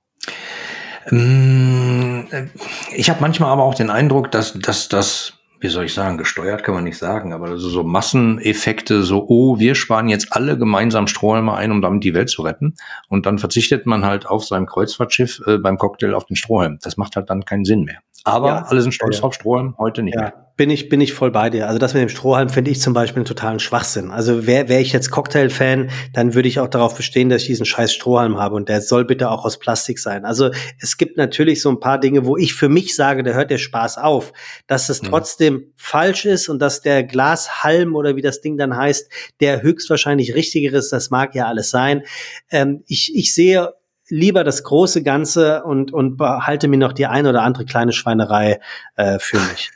Ich habe manchmal aber auch den Eindruck, dass, dass das, wie soll ich sagen, gesteuert kann man nicht sagen, aber so, so Masseneffekte, so, oh, wir sparen jetzt alle gemeinsam Strohhalme ein, um damit die Welt zu retten. Und dann verzichtet man halt auf seinem Kreuzfahrtschiff äh, beim Cocktail auf den Strohhalm. Das macht halt dann keinen Sinn mehr. Aber ja, alle sind stolz ja. auf Strohhalm, heute nicht ja. mehr. Bin ich, bin ich voll bei dir. Also das mit dem Strohhalm finde ich zum Beispiel einen totalen Schwachsinn. Also wäre wär ich jetzt Cocktail-Fan, dann würde ich auch darauf bestehen, dass ich diesen scheiß Strohhalm habe und der soll bitte auch aus Plastik sein. Also es gibt natürlich so ein paar Dinge, wo ich für mich sage, da hört der Spaß auf. Dass es mhm. trotzdem falsch ist und dass der Glashalm oder wie das Ding dann heißt, der höchstwahrscheinlich richtiger ist, das mag ja alles sein. Ähm, ich, ich sehe lieber das große Ganze und, und behalte mir noch die ein oder andere kleine Schweinerei äh, für mich.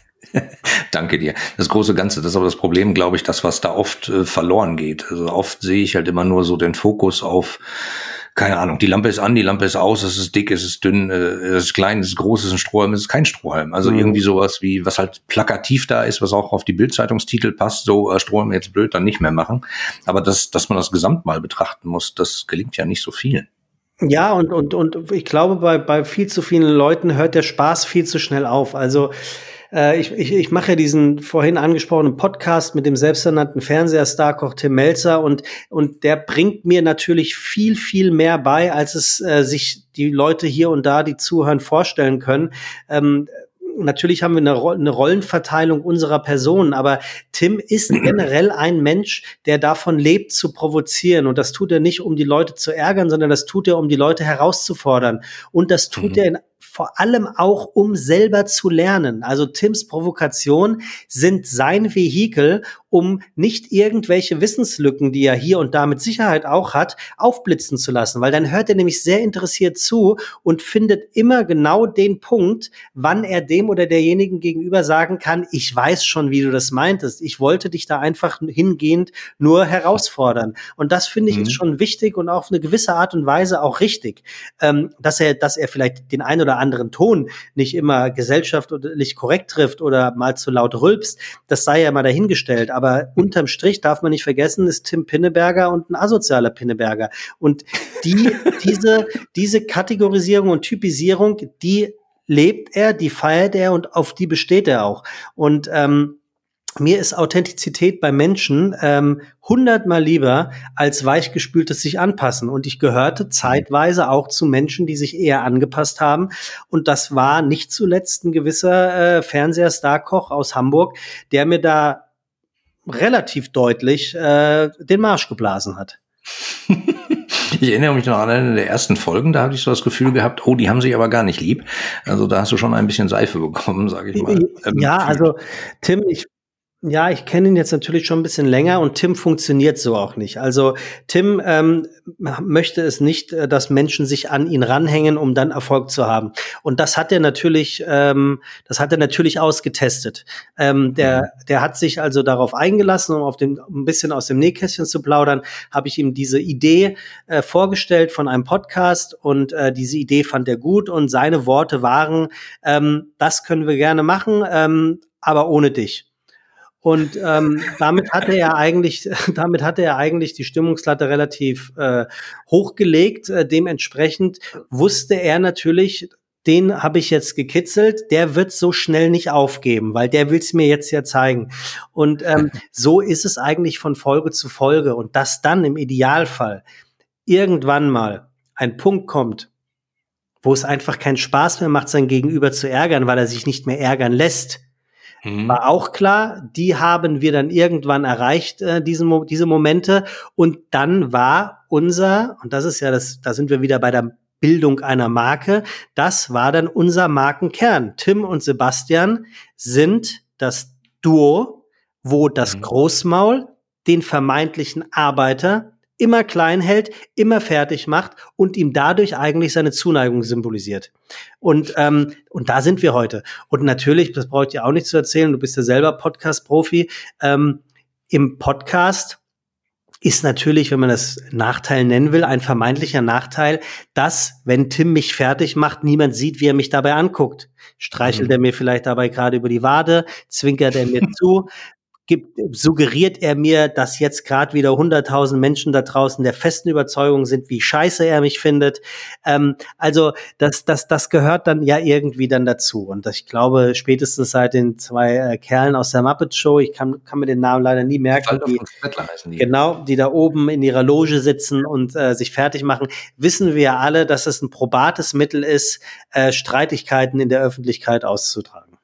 Danke dir. Das große Ganze, das ist aber das Problem, glaube ich, das, was da oft äh, verloren geht. Also oft sehe ich halt immer nur so den Fokus auf, keine Ahnung, die Lampe ist an, die Lampe ist aus, es ist dick, es ist dünn, äh, es ist klein, es ist groß, es ist ein Strohhalm, es ist kein Strohhalm. Also mhm. irgendwie sowas wie, was halt plakativ da ist, was auch auf die Bild-Zeitungstitel passt, so äh, Strohhalm jetzt blöd, dann nicht mehr machen. Aber das, dass man das Gesamtmal betrachten muss, das gelingt ja nicht so vielen. Ja, und, und, und ich glaube, bei, bei viel zu vielen Leuten hört der Spaß viel zu schnell auf. Also äh, ich, ich, ich mache ja diesen vorhin angesprochenen Podcast mit dem selbsternannten Fernsehstar-Koch Tim Melzer und, und der bringt mir natürlich viel, viel mehr bei, als es äh, sich die Leute hier und da, die zuhören, vorstellen können. Ähm, Natürlich haben wir eine, eine Rollenverteilung unserer Personen, aber Tim ist generell ein Mensch, der davon lebt, zu provozieren. Und das tut er nicht, um die Leute zu ärgern, sondern das tut er, um die Leute herauszufordern. Und das tut mhm. er in vor allem auch, um selber zu lernen. Also Tims Provokationen sind sein Vehikel, um nicht irgendwelche Wissenslücken, die er hier und da mit Sicherheit auch hat, aufblitzen zu lassen. Weil dann hört er nämlich sehr interessiert zu und findet immer genau den Punkt, wann er dem oder derjenigen gegenüber sagen kann, ich weiß schon, wie du das meintest. Ich wollte dich da einfach hingehend nur herausfordern. Und das finde ich mhm. ist schon wichtig und auf eine gewisse Art und Weise auch richtig. Ähm, dass er, dass er vielleicht den einen oder anderen Ton nicht immer gesellschaftlich korrekt trifft oder mal zu laut rülpst, das sei ja mal dahingestellt. Aber unterm Strich darf man nicht vergessen, ist Tim Pinneberger und ein asozialer Pinneberger. Und die, diese, diese Kategorisierung und Typisierung, die lebt er, die feiert er und auf die besteht er auch. Und ähm, mir ist Authentizität bei Menschen ähm, hundertmal lieber als weichgespültes sich anpassen. Und ich gehörte zeitweise auch zu Menschen, die sich eher angepasst haben. Und das war nicht zuletzt ein gewisser äh, Fernsehstar-Koch aus Hamburg, der mir da relativ deutlich äh, den Marsch geblasen hat. Ich erinnere mich noch an eine der ersten Folgen, da hatte ich so das Gefühl gehabt, oh, die haben sich aber gar nicht lieb. Also da hast du schon ein bisschen Seife bekommen, sage ich mal. Ähm, Ja, also Tim, ich Ja, ich kenne ihn jetzt natürlich schon ein bisschen länger und Tim funktioniert so auch nicht. Also Tim ähm, möchte es nicht, äh, dass Menschen sich an ihn ranhängen, um dann Erfolg zu haben. Und das hat er natürlich, ähm, das hat er natürlich ausgetestet. Ähm, der, der hat sich also darauf eingelassen, um auf dem, um ein bisschen aus dem Nähkästchen zu plaudern, habe ich ihm diese Idee äh, vorgestellt von einem Podcast und äh, diese Idee fand er gut und seine Worte waren, ähm, das können wir gerne machen, ähm, aber ohne dich. Und ähm, damit hatte er eigentlich, damit hatte er eigentlich die Stimmungslatte relativ äh, hochgelegt. Äh, dementsprechend wusste er natürlich, den habe ich jetzt gekitzelt, der wird so schnell nicht aufgeben, weil der will es mir jetzt ja zeigen. Und ähm, so ist es eigentlich von Folge zu Folge. Und dass dann im Idealfall irgendwann mal ein Punkt kommt, wo es einfach keinen Spaß mehr macht, sein Gegenüber zu ärgern, weil er sich nicht mehr ärgern lässt, war auch klar, die haben wir dann irgendwann erreicht, äh, diesen, diese Momente. Und dann war unser, und das ist ja das, da sind wir wieder bei der Bildung einer Marke, das war dann unser Markenkern. Tim und Sebastian sind das Duo, wo das Großmaul den vermeintlichen Arbeiter immer klein hält, immer fertig macht und ihm dadurch eigentlich seine Zuneigung symbolisiert. Und ähm, und da sind wir heute. Und natürlich, das brauche ich dir auch nicht zu erzählen, du bist ja selber Podcast-Profi, ähm, im Podcast ist natürlich, wenn man das Nachteil nennen will, ein vermeintlicher Nachteil, dass, wenn Tim mich fertig macht, niemand sieht, wie er mich dabei anguckt. Streichelt mhm. er mir vielleicht dabei gerade über die Wade, zwinkert er mir zu, Gibt, suggeriert er mir, dass jetzt gerade wieder hunderttausend Menschen da draußen der festen Überzeugung sind, wie scheiße er mich findet. Ähm, also das, das, das gehört dann ja irgendwie dann dazu. Und ich glaube, spätestens seit den zwei äh, Kerlen aus der Muppet Show, ich kann, kann mir den Namen leider nie merken, die, die. Genau, die da oben in ihrer Loge sitzen und äh, sich fertig machen, wissen wir ja alle, dass es ein probates Mittel ist, äh, Streitigkeiten in der Öffentlichkeit auszutragen.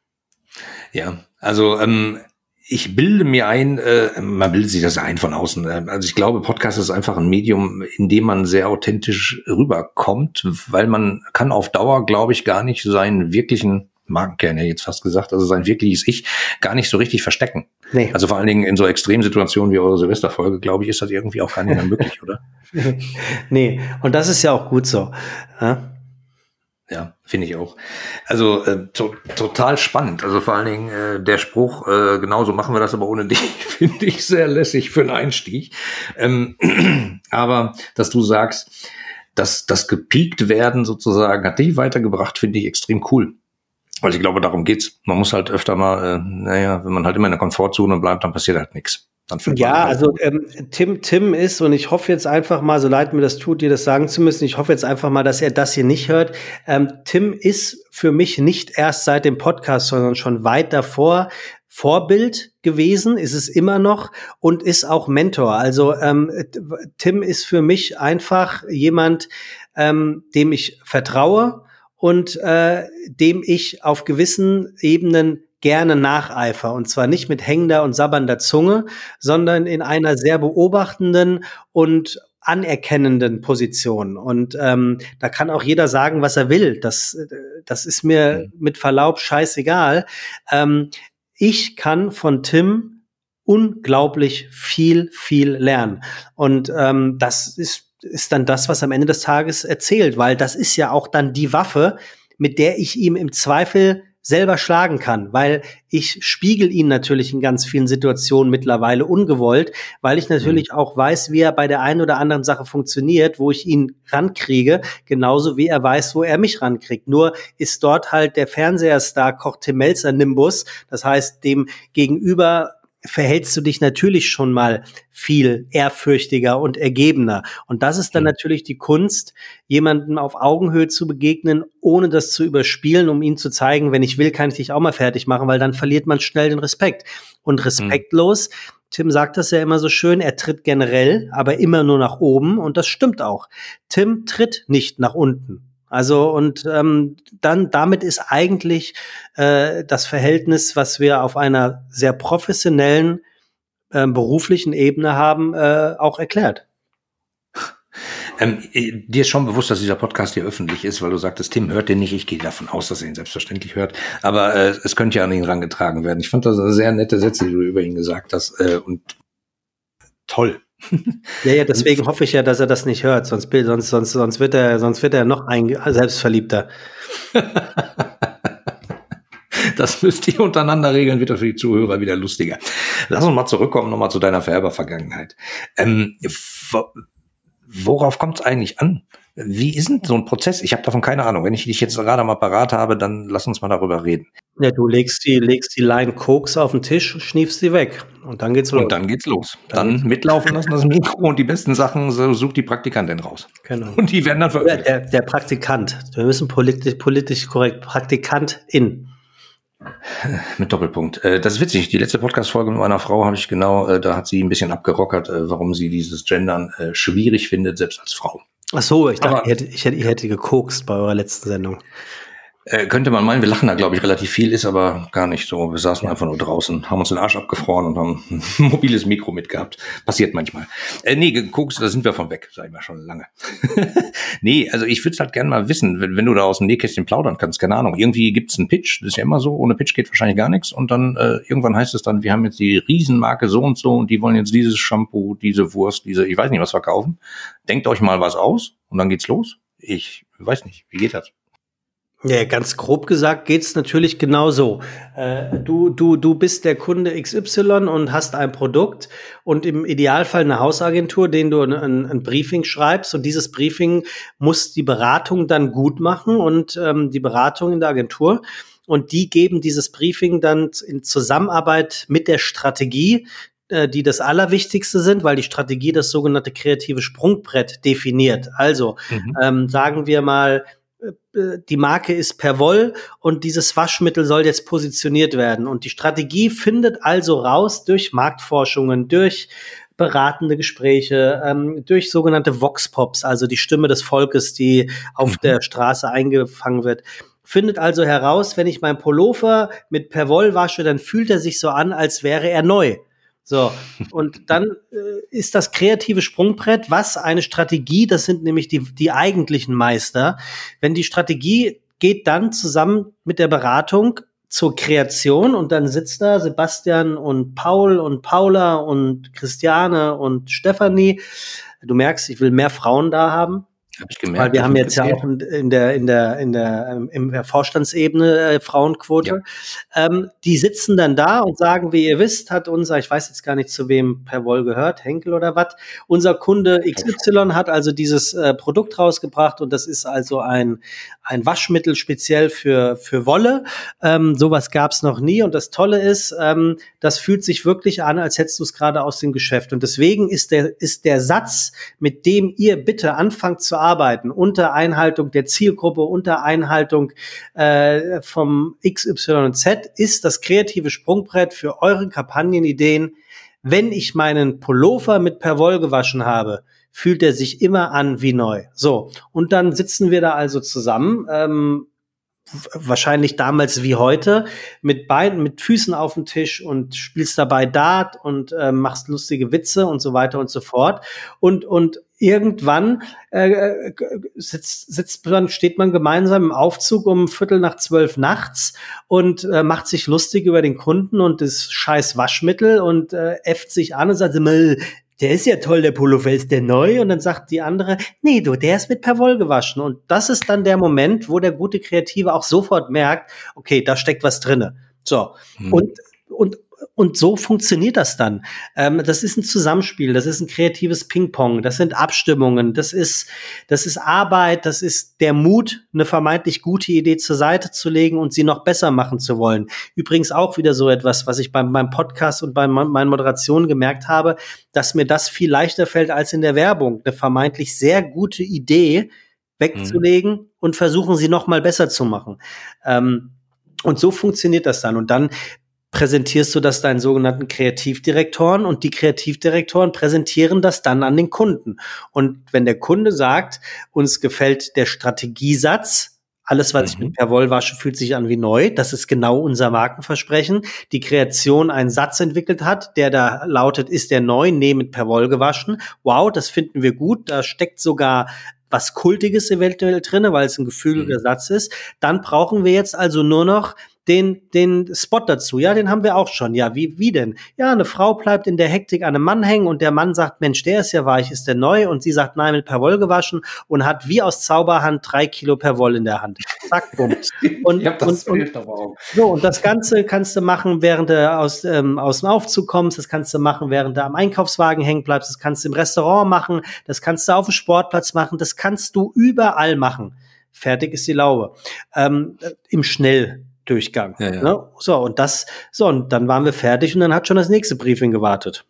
Ja, also ähm ich bilde mir ein, äh, man bildet sich das ein von außen. Äh, also ich glaube, Podcast ist einfach ein Medium, in dem man sehr authentisch rüberkommt, weil man kann auf Dauer, glaube ich, gar nicht seinen wirklichen Markenkern, ja jetzt fast gesagt, also sein wirkliches Ich, gar nicht so richtig verstecken. Nee. Also vor allen Dingen in so Extremsituationen wie eure Silvesterfolge, glaube ich, ist das irgendwie auch gar nicht mehr möglich, oder? Nee, und das ist ja auch gut so. Ja? Ja, finde ich auch. Also äh, to- total spannend. Also vor allen Dingen äh, der Spruch, äh, genauso machen wir das, aber ohne dich, finde ich sehr lässig für einen Einstieg. Ähm, aber dass du sagst, dass das gepiekt werden sozusagen hat dich weitergebracht, finde ich extrem cool. Weil ich glaube, darum geht's. Man muss halt öfter mal, äh, naja, wenn man halt immer in der Komfortzone bleibt, dann passiert halt nichts. Ja, also ähm, Tim Tim ist, und ich hoffe jetzt einfach mal, so leid mir das tut, dir das sagen zu müssen, ich hoffe jetzt einfach mal, dass er das hier nicht hört. Ähm, Tim ist für mich nicht erst seit dem Podcast, sondern schon weit davor Vorbild gewesen, ist es immer noch und ist auch Mentor. Also ähm, Tim ist für mich einfach jemand, ähm, dem ich vertraue und äh, dem ich auf gewissen Ebenen gerne nacheifer. Und zwar nicht mit hängender und sabbernder Zunge, sondern in einer sehr beobachtenden und anerkennenden Position. Und ähm, da kann auch jeder sagen, was er will. Das, das ist mir mhm. mit Verlaub scheißegal. Ähm, ich kann von Tim unglaublich viel, viel lernen. Und ähm, das ist, ist dann das, was am Ende des Tages erzählt, weil das ist ja auch dann die Waffe, mit der ich ihm im Zweifel selber schlagen kann, weil ich spiegel ihn natürlich in ganz vielen Situationen mittlerweile ungewollt, weil ich natürlich mhm. auch weiß, wie er bei der einen oder anderen Sache funktioniert, wo ich ihn rankriege, genauso wie er weiß, wo er mich rankriegt. Nur ist dort halt der Fernseherstar Koch Tim Melzer Nimbus, das heißt, dem gegenüber verhältst du dich natürlich schon mal viel ehrfürchtiger und ergebener. Und das ist dann mhm. natürlich die Kunst, jemandem auf Augenhöhe zu begegnen, ohne das zu überspielen, um ihm zu zeigen, wenn ich will, kann ich dich auch mal fertig machen, weil dann verliert man schnell den Respekt. Und respektlos, mhm. Tim sagt das ja immer so schön, er tritt generell, aber immer nur nach oben. Und das stimmt auch. Tim tritt nicht nach unten. Also und ähm, dann damit ist eigentlich äh, das Verhältnis, was wir auf einer sehr professionellen äh, beruflichen Ebene haben, äh, auch erklärt. Ähm, dir ist schon bewusst, dass dieser Podcast hier öffentlich ist, weil du sagtest, Tim hört den nicht. Ich gehe davon aus, dass er ihn selbstverständlich hört. Aber äh, es könnte ja an ihn herangetragen werden. Ich fand das sehr nette Sätze, die du über ihn gesagt hast. Äh, und toll. Ja, ja, deswegen hoffe ich ja, dass er das nicht hört. Sonst, sonst, sonst, sonst wird er, sonst wird er noch ein selbstverliebter. Das müsst ihr untereinander regeln, wird das für die Zuhörer wieder lustiger. Lass uns mal zurückkommen, nochmal zu deiner Färber-Vergangenheit. Ähm, worauf kommt es eigentlich an? Wie ist denn so ein Prozess? Ich habe davon keine Ahnung. Wenn ich dich jetzt gerade am Apparat habe, dann lass uns mal darüber reden. Ja, du legst die, legst die Line Koks auf den Tisch, schniefst sie weg und dann geht's los. Und dann geht's los. Dann mitlaufen lassen das Mikro und die besten Sachen sucht die Praktikantin raus. Genau. Und die werden dann veröffentlicht. Der, der Praktikant. Wir müssen politisch, politisch korrekt. Praktikantin. Mit Doppelpunkt. Das ist witzig. Die letzte Podcast-Folge mit meiner Frau habe ich genau, da hat sie ein bisschen abgerockert, warum sie dieses Gendern schwierig findet, selbst als Frau. Ach so, ich dachte, Aber, ich, hätte, ich, hätte, ich hätte gekokst bei eurer letzten Sendung. Äh, könnte man meinen, wir lachen da, glaube ich, relativ viel, ist aber gar nicht so. Wir saßen einfach nur draußen, haben uns den Arsch abgefroren und haben ein mobiles Mikro mitgehabt. Passiert manchmal. Äh, nee, gekokst, da sind wir von weg, sag ich mal schon lange. Nee, also ich würde es halt gerne mal wissen, wenn, wenn du da aus dem Nähkästchen plaudern kannst, keine Ahnung. Irgendwie gibt's einen Pitch, das ist ja immer so, ohne Pitch geht wahrscheinlich gar nichts. Und dann äh, irgendwann heißt es dann, wir haben jetzt die Riesenmarke so und so und die wollen jetzt dieses Shampoo, diese Wurst, diese, ich weiß nicht was verkaufen. Denkt euch mal was aus und dann geht's los. Ich weiß nicht, wie geht das? Ja, ganz grob gesagt geht's natürlich genau so. Äh, du, du, du bist der Kunde X Y und hast ein Produkt und im Idealfall eine Hausagentur, denen du ein, ein Briefing schreibst und dieses Briefing muss die Beratung dann gut machen und ähm, die Beratung in der Agentur und die geben dieses Briefing dann in Zusammenarbeit mit der Strategie, äh, die das Allerwichtigste sind, weil die Strategie das sogenannte kreative Sprungbrett definiert. Also mhm. ähm, sagen wir mal, die Marke ist Perwoll und dieses Waschmittel soll jetzt positioniert werden. Und die Strategie findet also raus durch Marktforschungen, durch beratende Gespräche, ähm, durch sogenannte Vox-Pops, also die Stimme des Volkes, die auf mhm. der Straße eingefangen wird. Findet also heraus, wenn ich meinen Pullover mit Perwoll wasche, dann fühlt er sich so an, als wäre er neu. So, und dann äh, ist das kreative Sprungbrett, was eine Strategie, das sind nämlich die, die eigentlichen Meister. Wenn die Strategie geht dann zusammen mit der Beratung zur Kreation und dann sitzt da Sebastian und Paul und Paula und Christiane und Stefanie. Du merkst, ich will mehr Frauen da haben. Hab ich gemerkt. Weil wir haben jetzt ja auch in der, in der, in der, in der Vorstandsebene äh, Frauenquote. Ja. Ähm, die sitzen dann da und sagen, wie ihr wisst, hat unser, ich weiß jetzt gar nicht, zu wem Perwoll gehört, Henkel oder was, unser Kunde X Y hat also dieses äh, Produkt rausgebracht und das ist also ein, ein Waschmittel speziell für, für Wolle. Ähm, sowas gab's noch nie und das Tolle ist, ähm, das fühlt sich wirklich an, als hättest du es gerade aus dem Geschäft und deswegen ist der, ist der Satz, mit dem ihr bitte anfangt zu arbeiten, arbeiten, unter Einhaltung der Zielgruppe, unter Einhaltung äh, vom X Y Z, ist das kreative Sprungbrett für eure Kampagnenideen. Wenn ich meinen Pullover mit Perwoll gewaschen habe, fühlt er sich immer an wie neu. So, und dann sitzen wir da also zusammen, ähm, wahrscheinlich damals wie heute, mit Beinen, mit Füßen auf dem Tisch und spielst dabei Dart und äh, machst lustige Witze und so weiter und so fort. Und, und irgendwann äh, sitzt, sitzt man, steht man gemeinsam im Aufzug um Viertel nach zwölf nachts und äh, macht sich lustig über den Kunden und das scheiß Waschmittel und äh, äfft sich an und sagt, der ist ja toll, der Pullover, ist der neu? Und dann sagt die andere, nee, du, der ist mit Perwoll gewaschen. Und das ist dann der Moment, wo der gute Kreative auch sofort merkt, okay, da steckt was drinne. So. Hm. Und, und, und so funktioniert das dann. Ähm, das ist ein Zusammenspiel, das ist ein kreatives Ping-Pong, das sind Abstimmungen, das ist, das ist Arbeit, das ist der Mut, eine vermeintlich gute Idee zur Seite zu legen und sie noch besser machen zu wollen. Übrigens auch wieder so etwas, was ich beim, beim Podcast und bei meinen Moderationen gemerkt habe, dass mir das viel leichter fällt als in der Werbung, eine vermeintlich sehr gute Idee wegzulegen mhm. und versuchen, sie noch mal besser zu machen. Ähm, und so funktioniert das dann. Und dann präsentierst du das deinen sogenannten Kreativdirektoren und die Kreativdirektoren präsentieren das dann an den Kunden. Und wenn der Kunde sagt, uns gefällt der Strategiesatz, Alles, was ich Mhm. mit Perwoll wasche, fühlt sich an wie neu. Das ist genau unser Markenversprechen. Die Kreation einen Satz entwickelt hat, der da lautet, ist der neu, nee, mit Perwoll gewaschen. Wow, das finden wir gut. Da steckt sogar was Kultiges eventuell drin, weil es ein gefühlter Mhm. Satz ist. Dann brauchen wir jetzt also nur noch den, den Spot dazu. Ja, den haben wir auch schon. Ja, wie, wie denn? Ja, eine Frau bleibt in der Hektik an einem Mann hängen und der Mann sagt, Mensch, der ist ja weich, ist der neu? Und sie sagt, nein, mit Perwoll gewaschen und hat wie aus Zauberhand drei Kilo Perwoll in der Hand. Zack, bums. Und, ich habe das und, und, Bild auf Augen. so, und das Ganze kannst du machen, während du aus, ähm, aus dem Aufzug kommst, das kannst du machen, während du am Einkaufswagen hängen bleibst, das kannst du im Restaurant machen, das kannst du auf dem Sportplatz machen, das kannst du überall machen. Fertig ist die Laube. Ähm, im Schnelldurchgang. Ja, ja. Ne? So, und das, so, und dann waren wir fertig und dann hat schon das nächste Briefing gewartet.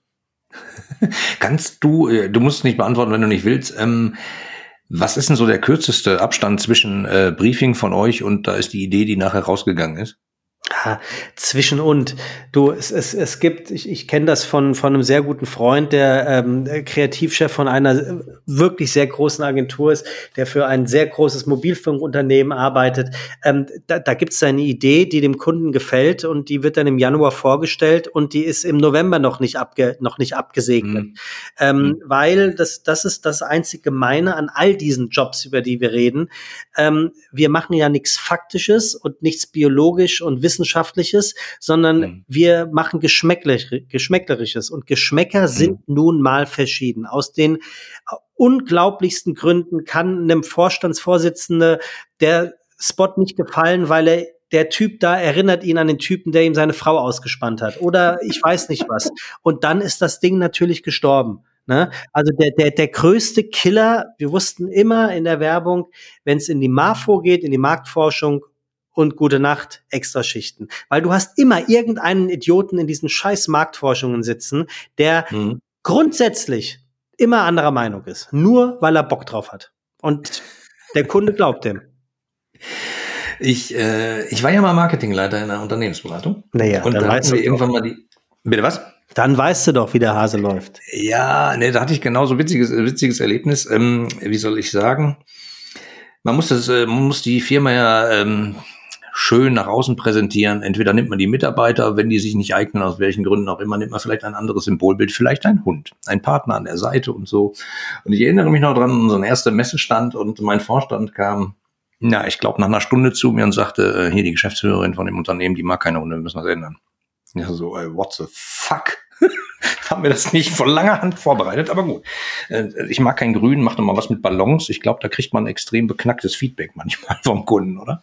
Kannst du, äh, du musst es nicht beantworten, wenn du nicht willst, ähm, was ist denn so der kürzeste Abstand zwischen äh, Briefing von euch und da ist die Idee, die nachher rausgegangen ist? Ja, zwischen und. Du, es, es, es gibt, ich, ich kenne das von, von einem sehr guten Freund, der ähm, Kreativchef von einer wirklich sehr großen Agentur ist, der für ein sehr großes Mobilfunkunternehmen arbeitet. Ähm, da da gibt es eine Idee, die dem Kunden gefällt und die wird dann im Januar vorgestellt und die ist im November noch nicht, abge, noch nicht abgesegnet. Mhm. Ähm, Mhm. Weil das, das ist das einzig Gemeine an all diesen Jobs, über die wir reden. Ähm, wir machen ja nichts Faktisches und nichts biologisch und Wissenschaftliches, sondern Mhm. wir machen Geschmäckler- Geschmäcklerisches. Und Geschmäcker sind nun mal verschieden. Aus den unglaublichsten Gründen kann einem Vorstandsvorsitzende der Spot nicht gefallen, weil er der Typ da erinnert ihn an den Typen, der ihm seine Frau ausgespannt hat. Oder ich weiß nicht was. Und dann ist das Ding natürlich gestorben. Ne? Also der, der, der größte Killer, wir wussten immer in der Werbung, wenn es in die Marfo geht, in die Marktforschung und gute Nacht, Extraschichten. Weil du hast immer irgendeinen Idioten in diesen scheiß Marktforschungen sitzen, der Mhm. grundsätzlich immer anderer Meinung ist. Nur weil er Bock drauf hat. Und der Kunde glaubt dem. Ich, äh, ich war ja mal Marketingleiter in einer Unternehmensberatung. Naja, und dann da weißt hatten wir du irgendwann doch. mal die. Bitte was? Dann weißt du doch, wie der Hase läuft. Ja, ne, da hatte ich genauso witziges, witziges Erlebnis. Ähm, wie soll ich sagen? Man muss das, äh, man muss die Firma ja ähm, schön nach außen präsentieren. Entweder nimmt man die Mitarbeiter, wenn die sich nicht eignen, aus welchen Gründen auch immer, nimmt man vielleicht ein anderes Symbolbild, vielleicht ein Hund, ein Partner an der Seite und so. Und ich erinnere mich noch dran, unseren ersten Messestand und mein Vorstand kam, na, ich glaube, nach einer Stunde zu mir und sagte, äh, hier die Geschäftsführerin von dem Unternehmen, die mag keine Hunde, wir müssen was ändern. Ja, so, äh, what the fuck? Haben wir das nicht von langer Hand vorbereitet, aber gut. Äh, ich mag kein Grün, mach doch mal was mit Ballons. Ich glaube, da kriegt man extrem beknacktes Feedback manchmal vom Kunden, oder?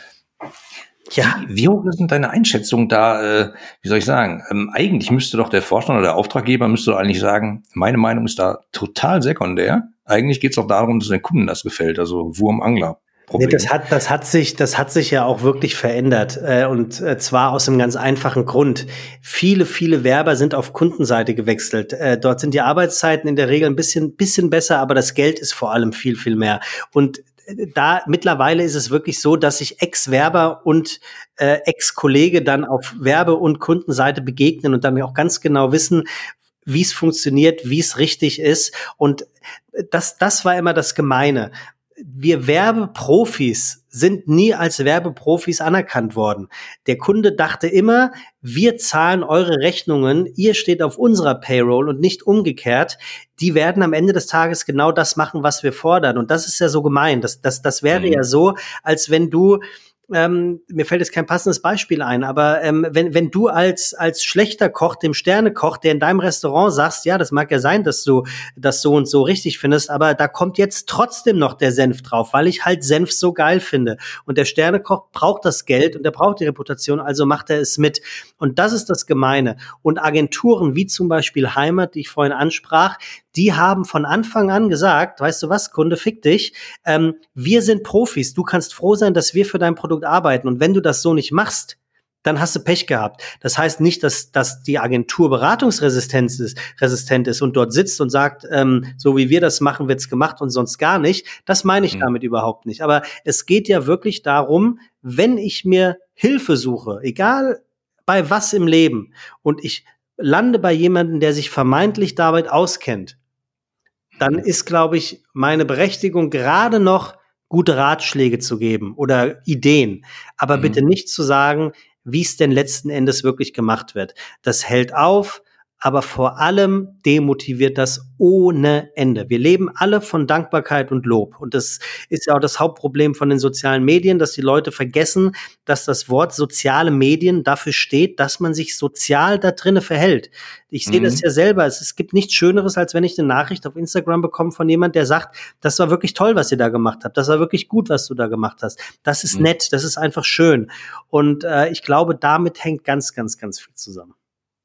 Ja, Wie, wie hoch ist denn deine Einschätzung da, äh, wie soll ich sagen, ähm, eigentlich müsste doch der Vorstand oder der Auftraggeber müsste doch eigentlich sagen, meine Meinung ist da total sekundär. Eigentlich geht es doch darum, dass den Kunden das gefällt, also Wurm-Angler. nee, das hat, das hat sich, das hat sich ja auch wirklich verändert. Äh, und äh, zwar aus einem ganz einfachen Grund. Viele, viele Werber sind auf Kundenseite gewechselt. Äh, dort sind die Arbeitszeiten in der Regel ein bisschen, bisschen besser, aber das Geld ist vor allem viel, viel mehr. Und da mittlerweile ist es wirklich so, dass sich Ex-Werber und äh, Ex-Kollege dann auf Werbe- und Kundenseite begegnen und dann auch ganz genau wissen, wie es funktioniert, wie es richtig ist. Und das, das war immer das Gemeine. Wir Werbeprofis sind nie als Werbeprofis anerkannt worden. Der Kunde dachte immer, wir zahlen eure Rechnungen, ihr steht auf unserer Payroll und nicht umgekehrt. Die werden am Ende des Tages genau das machen, was wir fordern. Und das ist ja so gemein. Das, das, das wäre Mhm. ja so, als wenn du ähm, mir fällt jetzt kein passendes Beispiel ein, aber ähm, wenn, wenn du als, als schlechter Koch dem Sternekoch, der in deinem Restaurant sagst, ja, das mag ja sein, dass du das so und so richtig findest, aber da kommt jetzt trotzdem noch der Senf drauf, weil ich halt Senf so geil finde. Und der Sternekoch braucht das Geld und er braucht die Reputation, also macht er es mit. Und das ist das Gemeine. Und Agenturen wie zum Beispiel Heimat, die ich vorhin ansprach, die haben von Anfang an gesagt, weißt du was, Kunde, fick dich, ähm, wir sind Profis, du kannst froh sein, dass wir für dein Produkt arbeiten und wenn du das so nicht machst, dann hast du Pech gehabt. Das heißt nicht, dass, dass die Agentur beratungsresistent ist, resistent ist und dort sitzt und sagt, ähm, so wie wir das machen, wird's gemacht und sonst gar nicht. Das meine ich Mhm. damit überhaupt nicht. Aber es geht ja wirklich darum, wenn ich mir Hilfe suche, egal bei was im Leben, und ich lande bei jemandem, der sich vermeintlich damit auskennt, dann ist, glaube ich, meine Berechtigung gerade noch gute Ratschläge zu geben oder Ideen, aber mhm. bitte nicht zu sagen, wie es denn letzten Endes wirklich gemacht wird. Das hält auf, aber vor allem demotiviert das ohne Ende. Wir leben alle von Dankbarkeit und Lob. Und das ist ja auch das Hauptproblem von den sozialen Medien, dass die Leute vergessen, dass das Wort soziale Medien dafür steht, dass man sich sozial da drinnen verhält. Ich sehe mhm. das ja selber. Es, es gibt nichts Schöneres, als wenn ich eine Nachricht auf Instagram bekomme von jemand, der sagt, das war wirklich toll, was ihr da gemacht habt. Das war wirklich gut, was du da gemacht hast. Das ist mhm. nett, das ist einfach schön. Und äh, ich glaube, damit hängt ganz, ganz, ganz viel zusammen.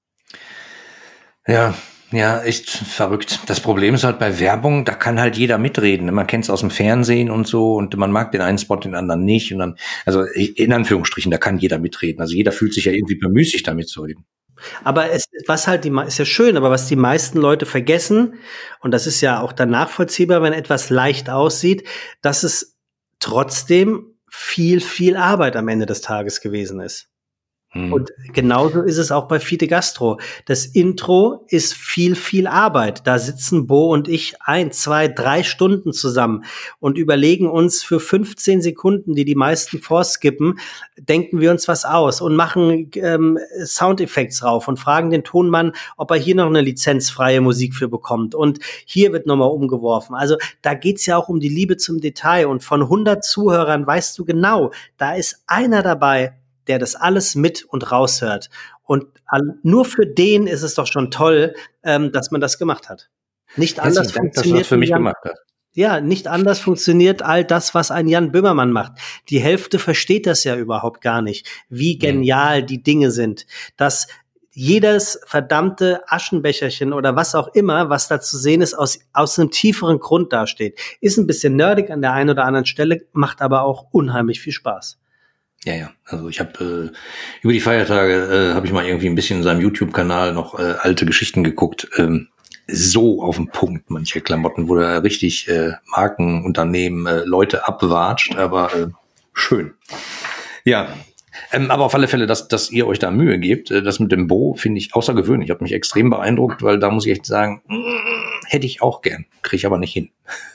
Ja, ja, echt verrückt. Das Problem ist halt bei Werbung, da kann halt jeder mitreden. Man kennt es aus dem Fernsehen und so und man mag den einen Spot, den anderen nicht. Und dann, also in Anführungsstrichen, da kann jeder mitreden. Also jeder fühlt sich ja irgendwie bemüßigt, damit zu reden. Aber es, was halt die, ist ja schön, aber was die meisten Leute vergessen, und das ist ja auch dann nachvollziehbar, wenn etwas leicht aussieht, dass es trotzdem viel, viel Arbeit am Ende des Tages gewesen ist. Und genauso ist es auch bei Fide Gastro. Das Intro ist viel, viel Arbeit. Da sitzen Bo und ich ein, zwei, drei Stunden zusammen und überlegen uns für fünfzehn Sekunden, die die meisten vorskippen, denken wir uns was aus und machen ähm, Soundeffekte rauf und fragen den Tonmann, ob er hier noch eine lizenzfreie Musik für bekommt. Und hier wird nochmal umgeworfen. Also da geht's ja auch um die Liebe zum Detail. Und von hundert Zuhörern weißt du genau, da ist einer dabei, der das alles mit und raushört. Und an, nur für den ist es doch schon toll, ähm, dass man das gemacht hat. Nicht anders Dank, funktioniert. dass das für mich Jan, gemacht hat. Ja, nicht anders funktioniert all das, was ein Jan Böhmermann macht. Die Hälfte versteht das ja überhaupt gar nicht, wie genial mhm. die Dinge sind. Dass jedes verdammte Aschenbecherchen oder was auch immer, was da zu sehen ist, aus, aus einem tieferen Grund dasteht. Ist ein bisschen nerdig an der einen oder anderen Stelle, macht aber auch unheimlich viel Spaß. Ja, ja. Also ich habe äh, über die Feiertage äh, habe ich mal irgendwie ein bisschen in seinem YouTube-Kanal noch äh, alte Geschichten geguckt. Ähm, so auf den Punkt manche Klamotten, wo er richtig äh, Marken, Unternehmen, äh, Leute abwatscht, aber äh, schön. Ja, ähm, aber auf alle Fälle, dass, dass ihr euch da Mühe gebt, äh, das mit dem Bo finde ich außergewöhnlich. Hat mich extrem beeindruckt, weil da muss ich echt sagen, mh, hätte ich auch gern, kriege ich aber nicht hin.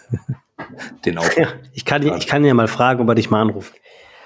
Den auch. Ja, ich kann, ich kann ja mal fragen, ob er dich mal anruft.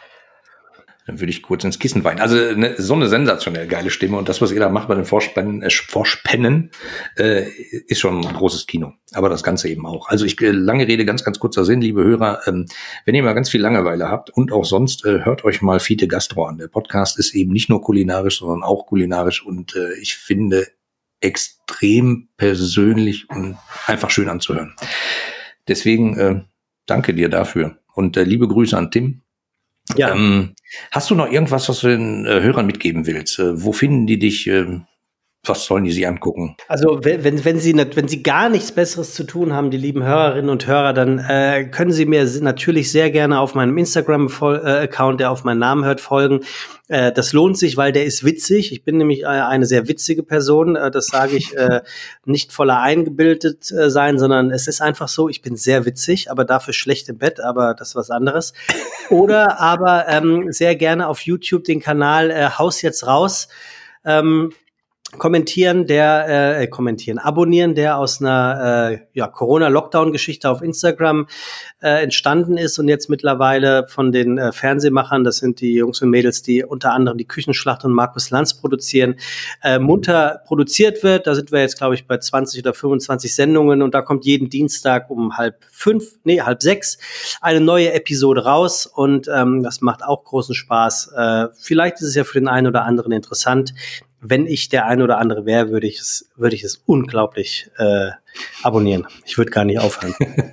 Dann würde ich kurz ins Kissen weinen. Also ne, so eine sensationell geile Stimme und das, was ihr da macht bei den Vorspennen, äh, Vorspennen äh, ist schon ein großes Kino. Aber das Ganze eben auch. Also ich, lange Rede, ganz, ganz kurzer Sinn, liebe Hörer. Ähm, wenn ihr mal ganz viel Langeweile habt und auch sonst, äh, hört euch mal Fide Gastro an. Der Podcast ist eben nicht nur kulinarisch, sondern auch kulinarisch und äh, ich finde extrem persönlich und einfach schön anzuhören. Deswegen äh, danke dir dafür und äh, liebe Grüße an Tim. Ja. Ähm, hast du noch irgendwas, was du den äh, Hörern mitgeben willst? Äh, wo finden die dich? Äh, was sollen die sich angucken? Also wenn, wenn, wenn, sie, wenn sie gar nichts Besseres zu tun haben, die lieben Hörerinnen und Hörer, dann äh, können sie mir natürlich sehr gerne auf meinem Instagram-Account, der auf meinen Namen hört, folgen. Äh, das lohnt sich, weil der ist witzig. Ich bin nämlich äh, eine sehr witzige Person. Äh, das sage ich äh, nicht voller eingebildet äh, sein, sondern es ist einfach so, ich bin sehr witzig, aber dafür schlecht im Bett, aber das ist was anderes. Oder aber ähm, sehr gerne auf YouTube den Kanal äh, Haus jetzt raus ähm, kommentieren, der äh, kommentieren, abonnieren, der aus einer äh, ja, Corona-Lockdown-Geschichte auf Instagram äh, entstanden ist und jetzt mittlerweile von den äh, Fernsehmachern, das sind die Jungs und Mädels, die unter anderem die Küchenschlacht und Markus Lanz produzieren, äh, munter produziert wird. Da sind wir jetzt, glaube ich, bei zwanzig oder fünfundzwanzig Sendungen und da kommt jeden Dienstag um halb fünf, nee, halb sechs eine neue Episode raus und ähm, das macht auch großen Spaß. Äh, vielleicht ist es ja für den einen oder anderen interessant. Wenn ich der ein oder andere wäre, würde ich es, würde ich es unglaublich äh, abonnieren. Ich würde gar nicht aufhören.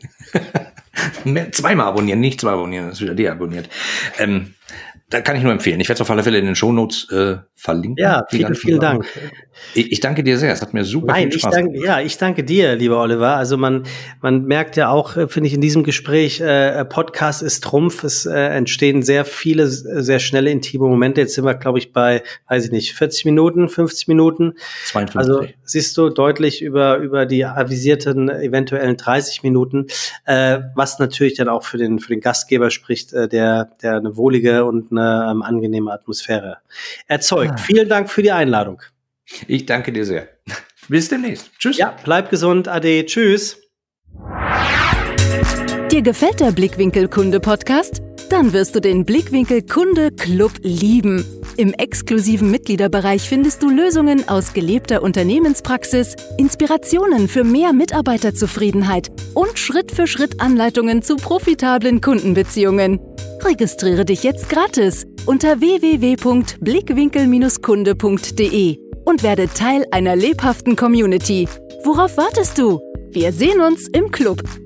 Zweimal abonnieren, nicht zwei abonnieren, das ist wieder deabonniert. Ähm, da kann ich nur empfehlen. Ich werde es auf alle Fälle in den Shownotes äh, verlinken. Ja, vielen, vielen Dank. Ich, ich danke dir sehr. Es hat mir super Nein, viel Spaß ich danke, ja, ich danke dir, lieber Oliver. Also man, man merkt ja auch, finde ich, in diesem Gespräch, äh, Podcast ist Trumpf. Es äh, entstehen sehr viele, sehr schnelle, intime Momente. Jetzt sind wir, glaube ich, bei, weiß ich nicht, vierzig Minuten, fünfzig Minuten. zweiundfünfzig. Also siehst du deutlich über über die avisierten eventuellen dreißig Minuten, äh, was natürlich dann auch für den für den Gastgeber spricht, äh, der der eine wohlige und eine ähm, angenehme Atmosphäre erzeugt. Ah. Vielen Dank für die Einladung. Ich danke dir sehr. Bis demnächst. Tschüss. Ja, bleib gesund. Ade. Tschüss. Dir gefällt der Blickwinkel Kunde Podcast? Dann wirst du den Blickwinkel Kunde Club lieben. Im exklusiven Mitgliederbereich findest du Lösungen aus gelebter Unternehmenspraxis, Inspirationen für mehr Mitarbeiterzufriedenheit und Schritt-für-Schritt Anleitungen zu profitablen Kundenbeziehungen. Registriere dich jetzt gratis unter w w w punkt blickwinkel kunde punkt d e und werde Teil einer lebhaften Community. Worauf wartest du? Wir sehen uns im Club.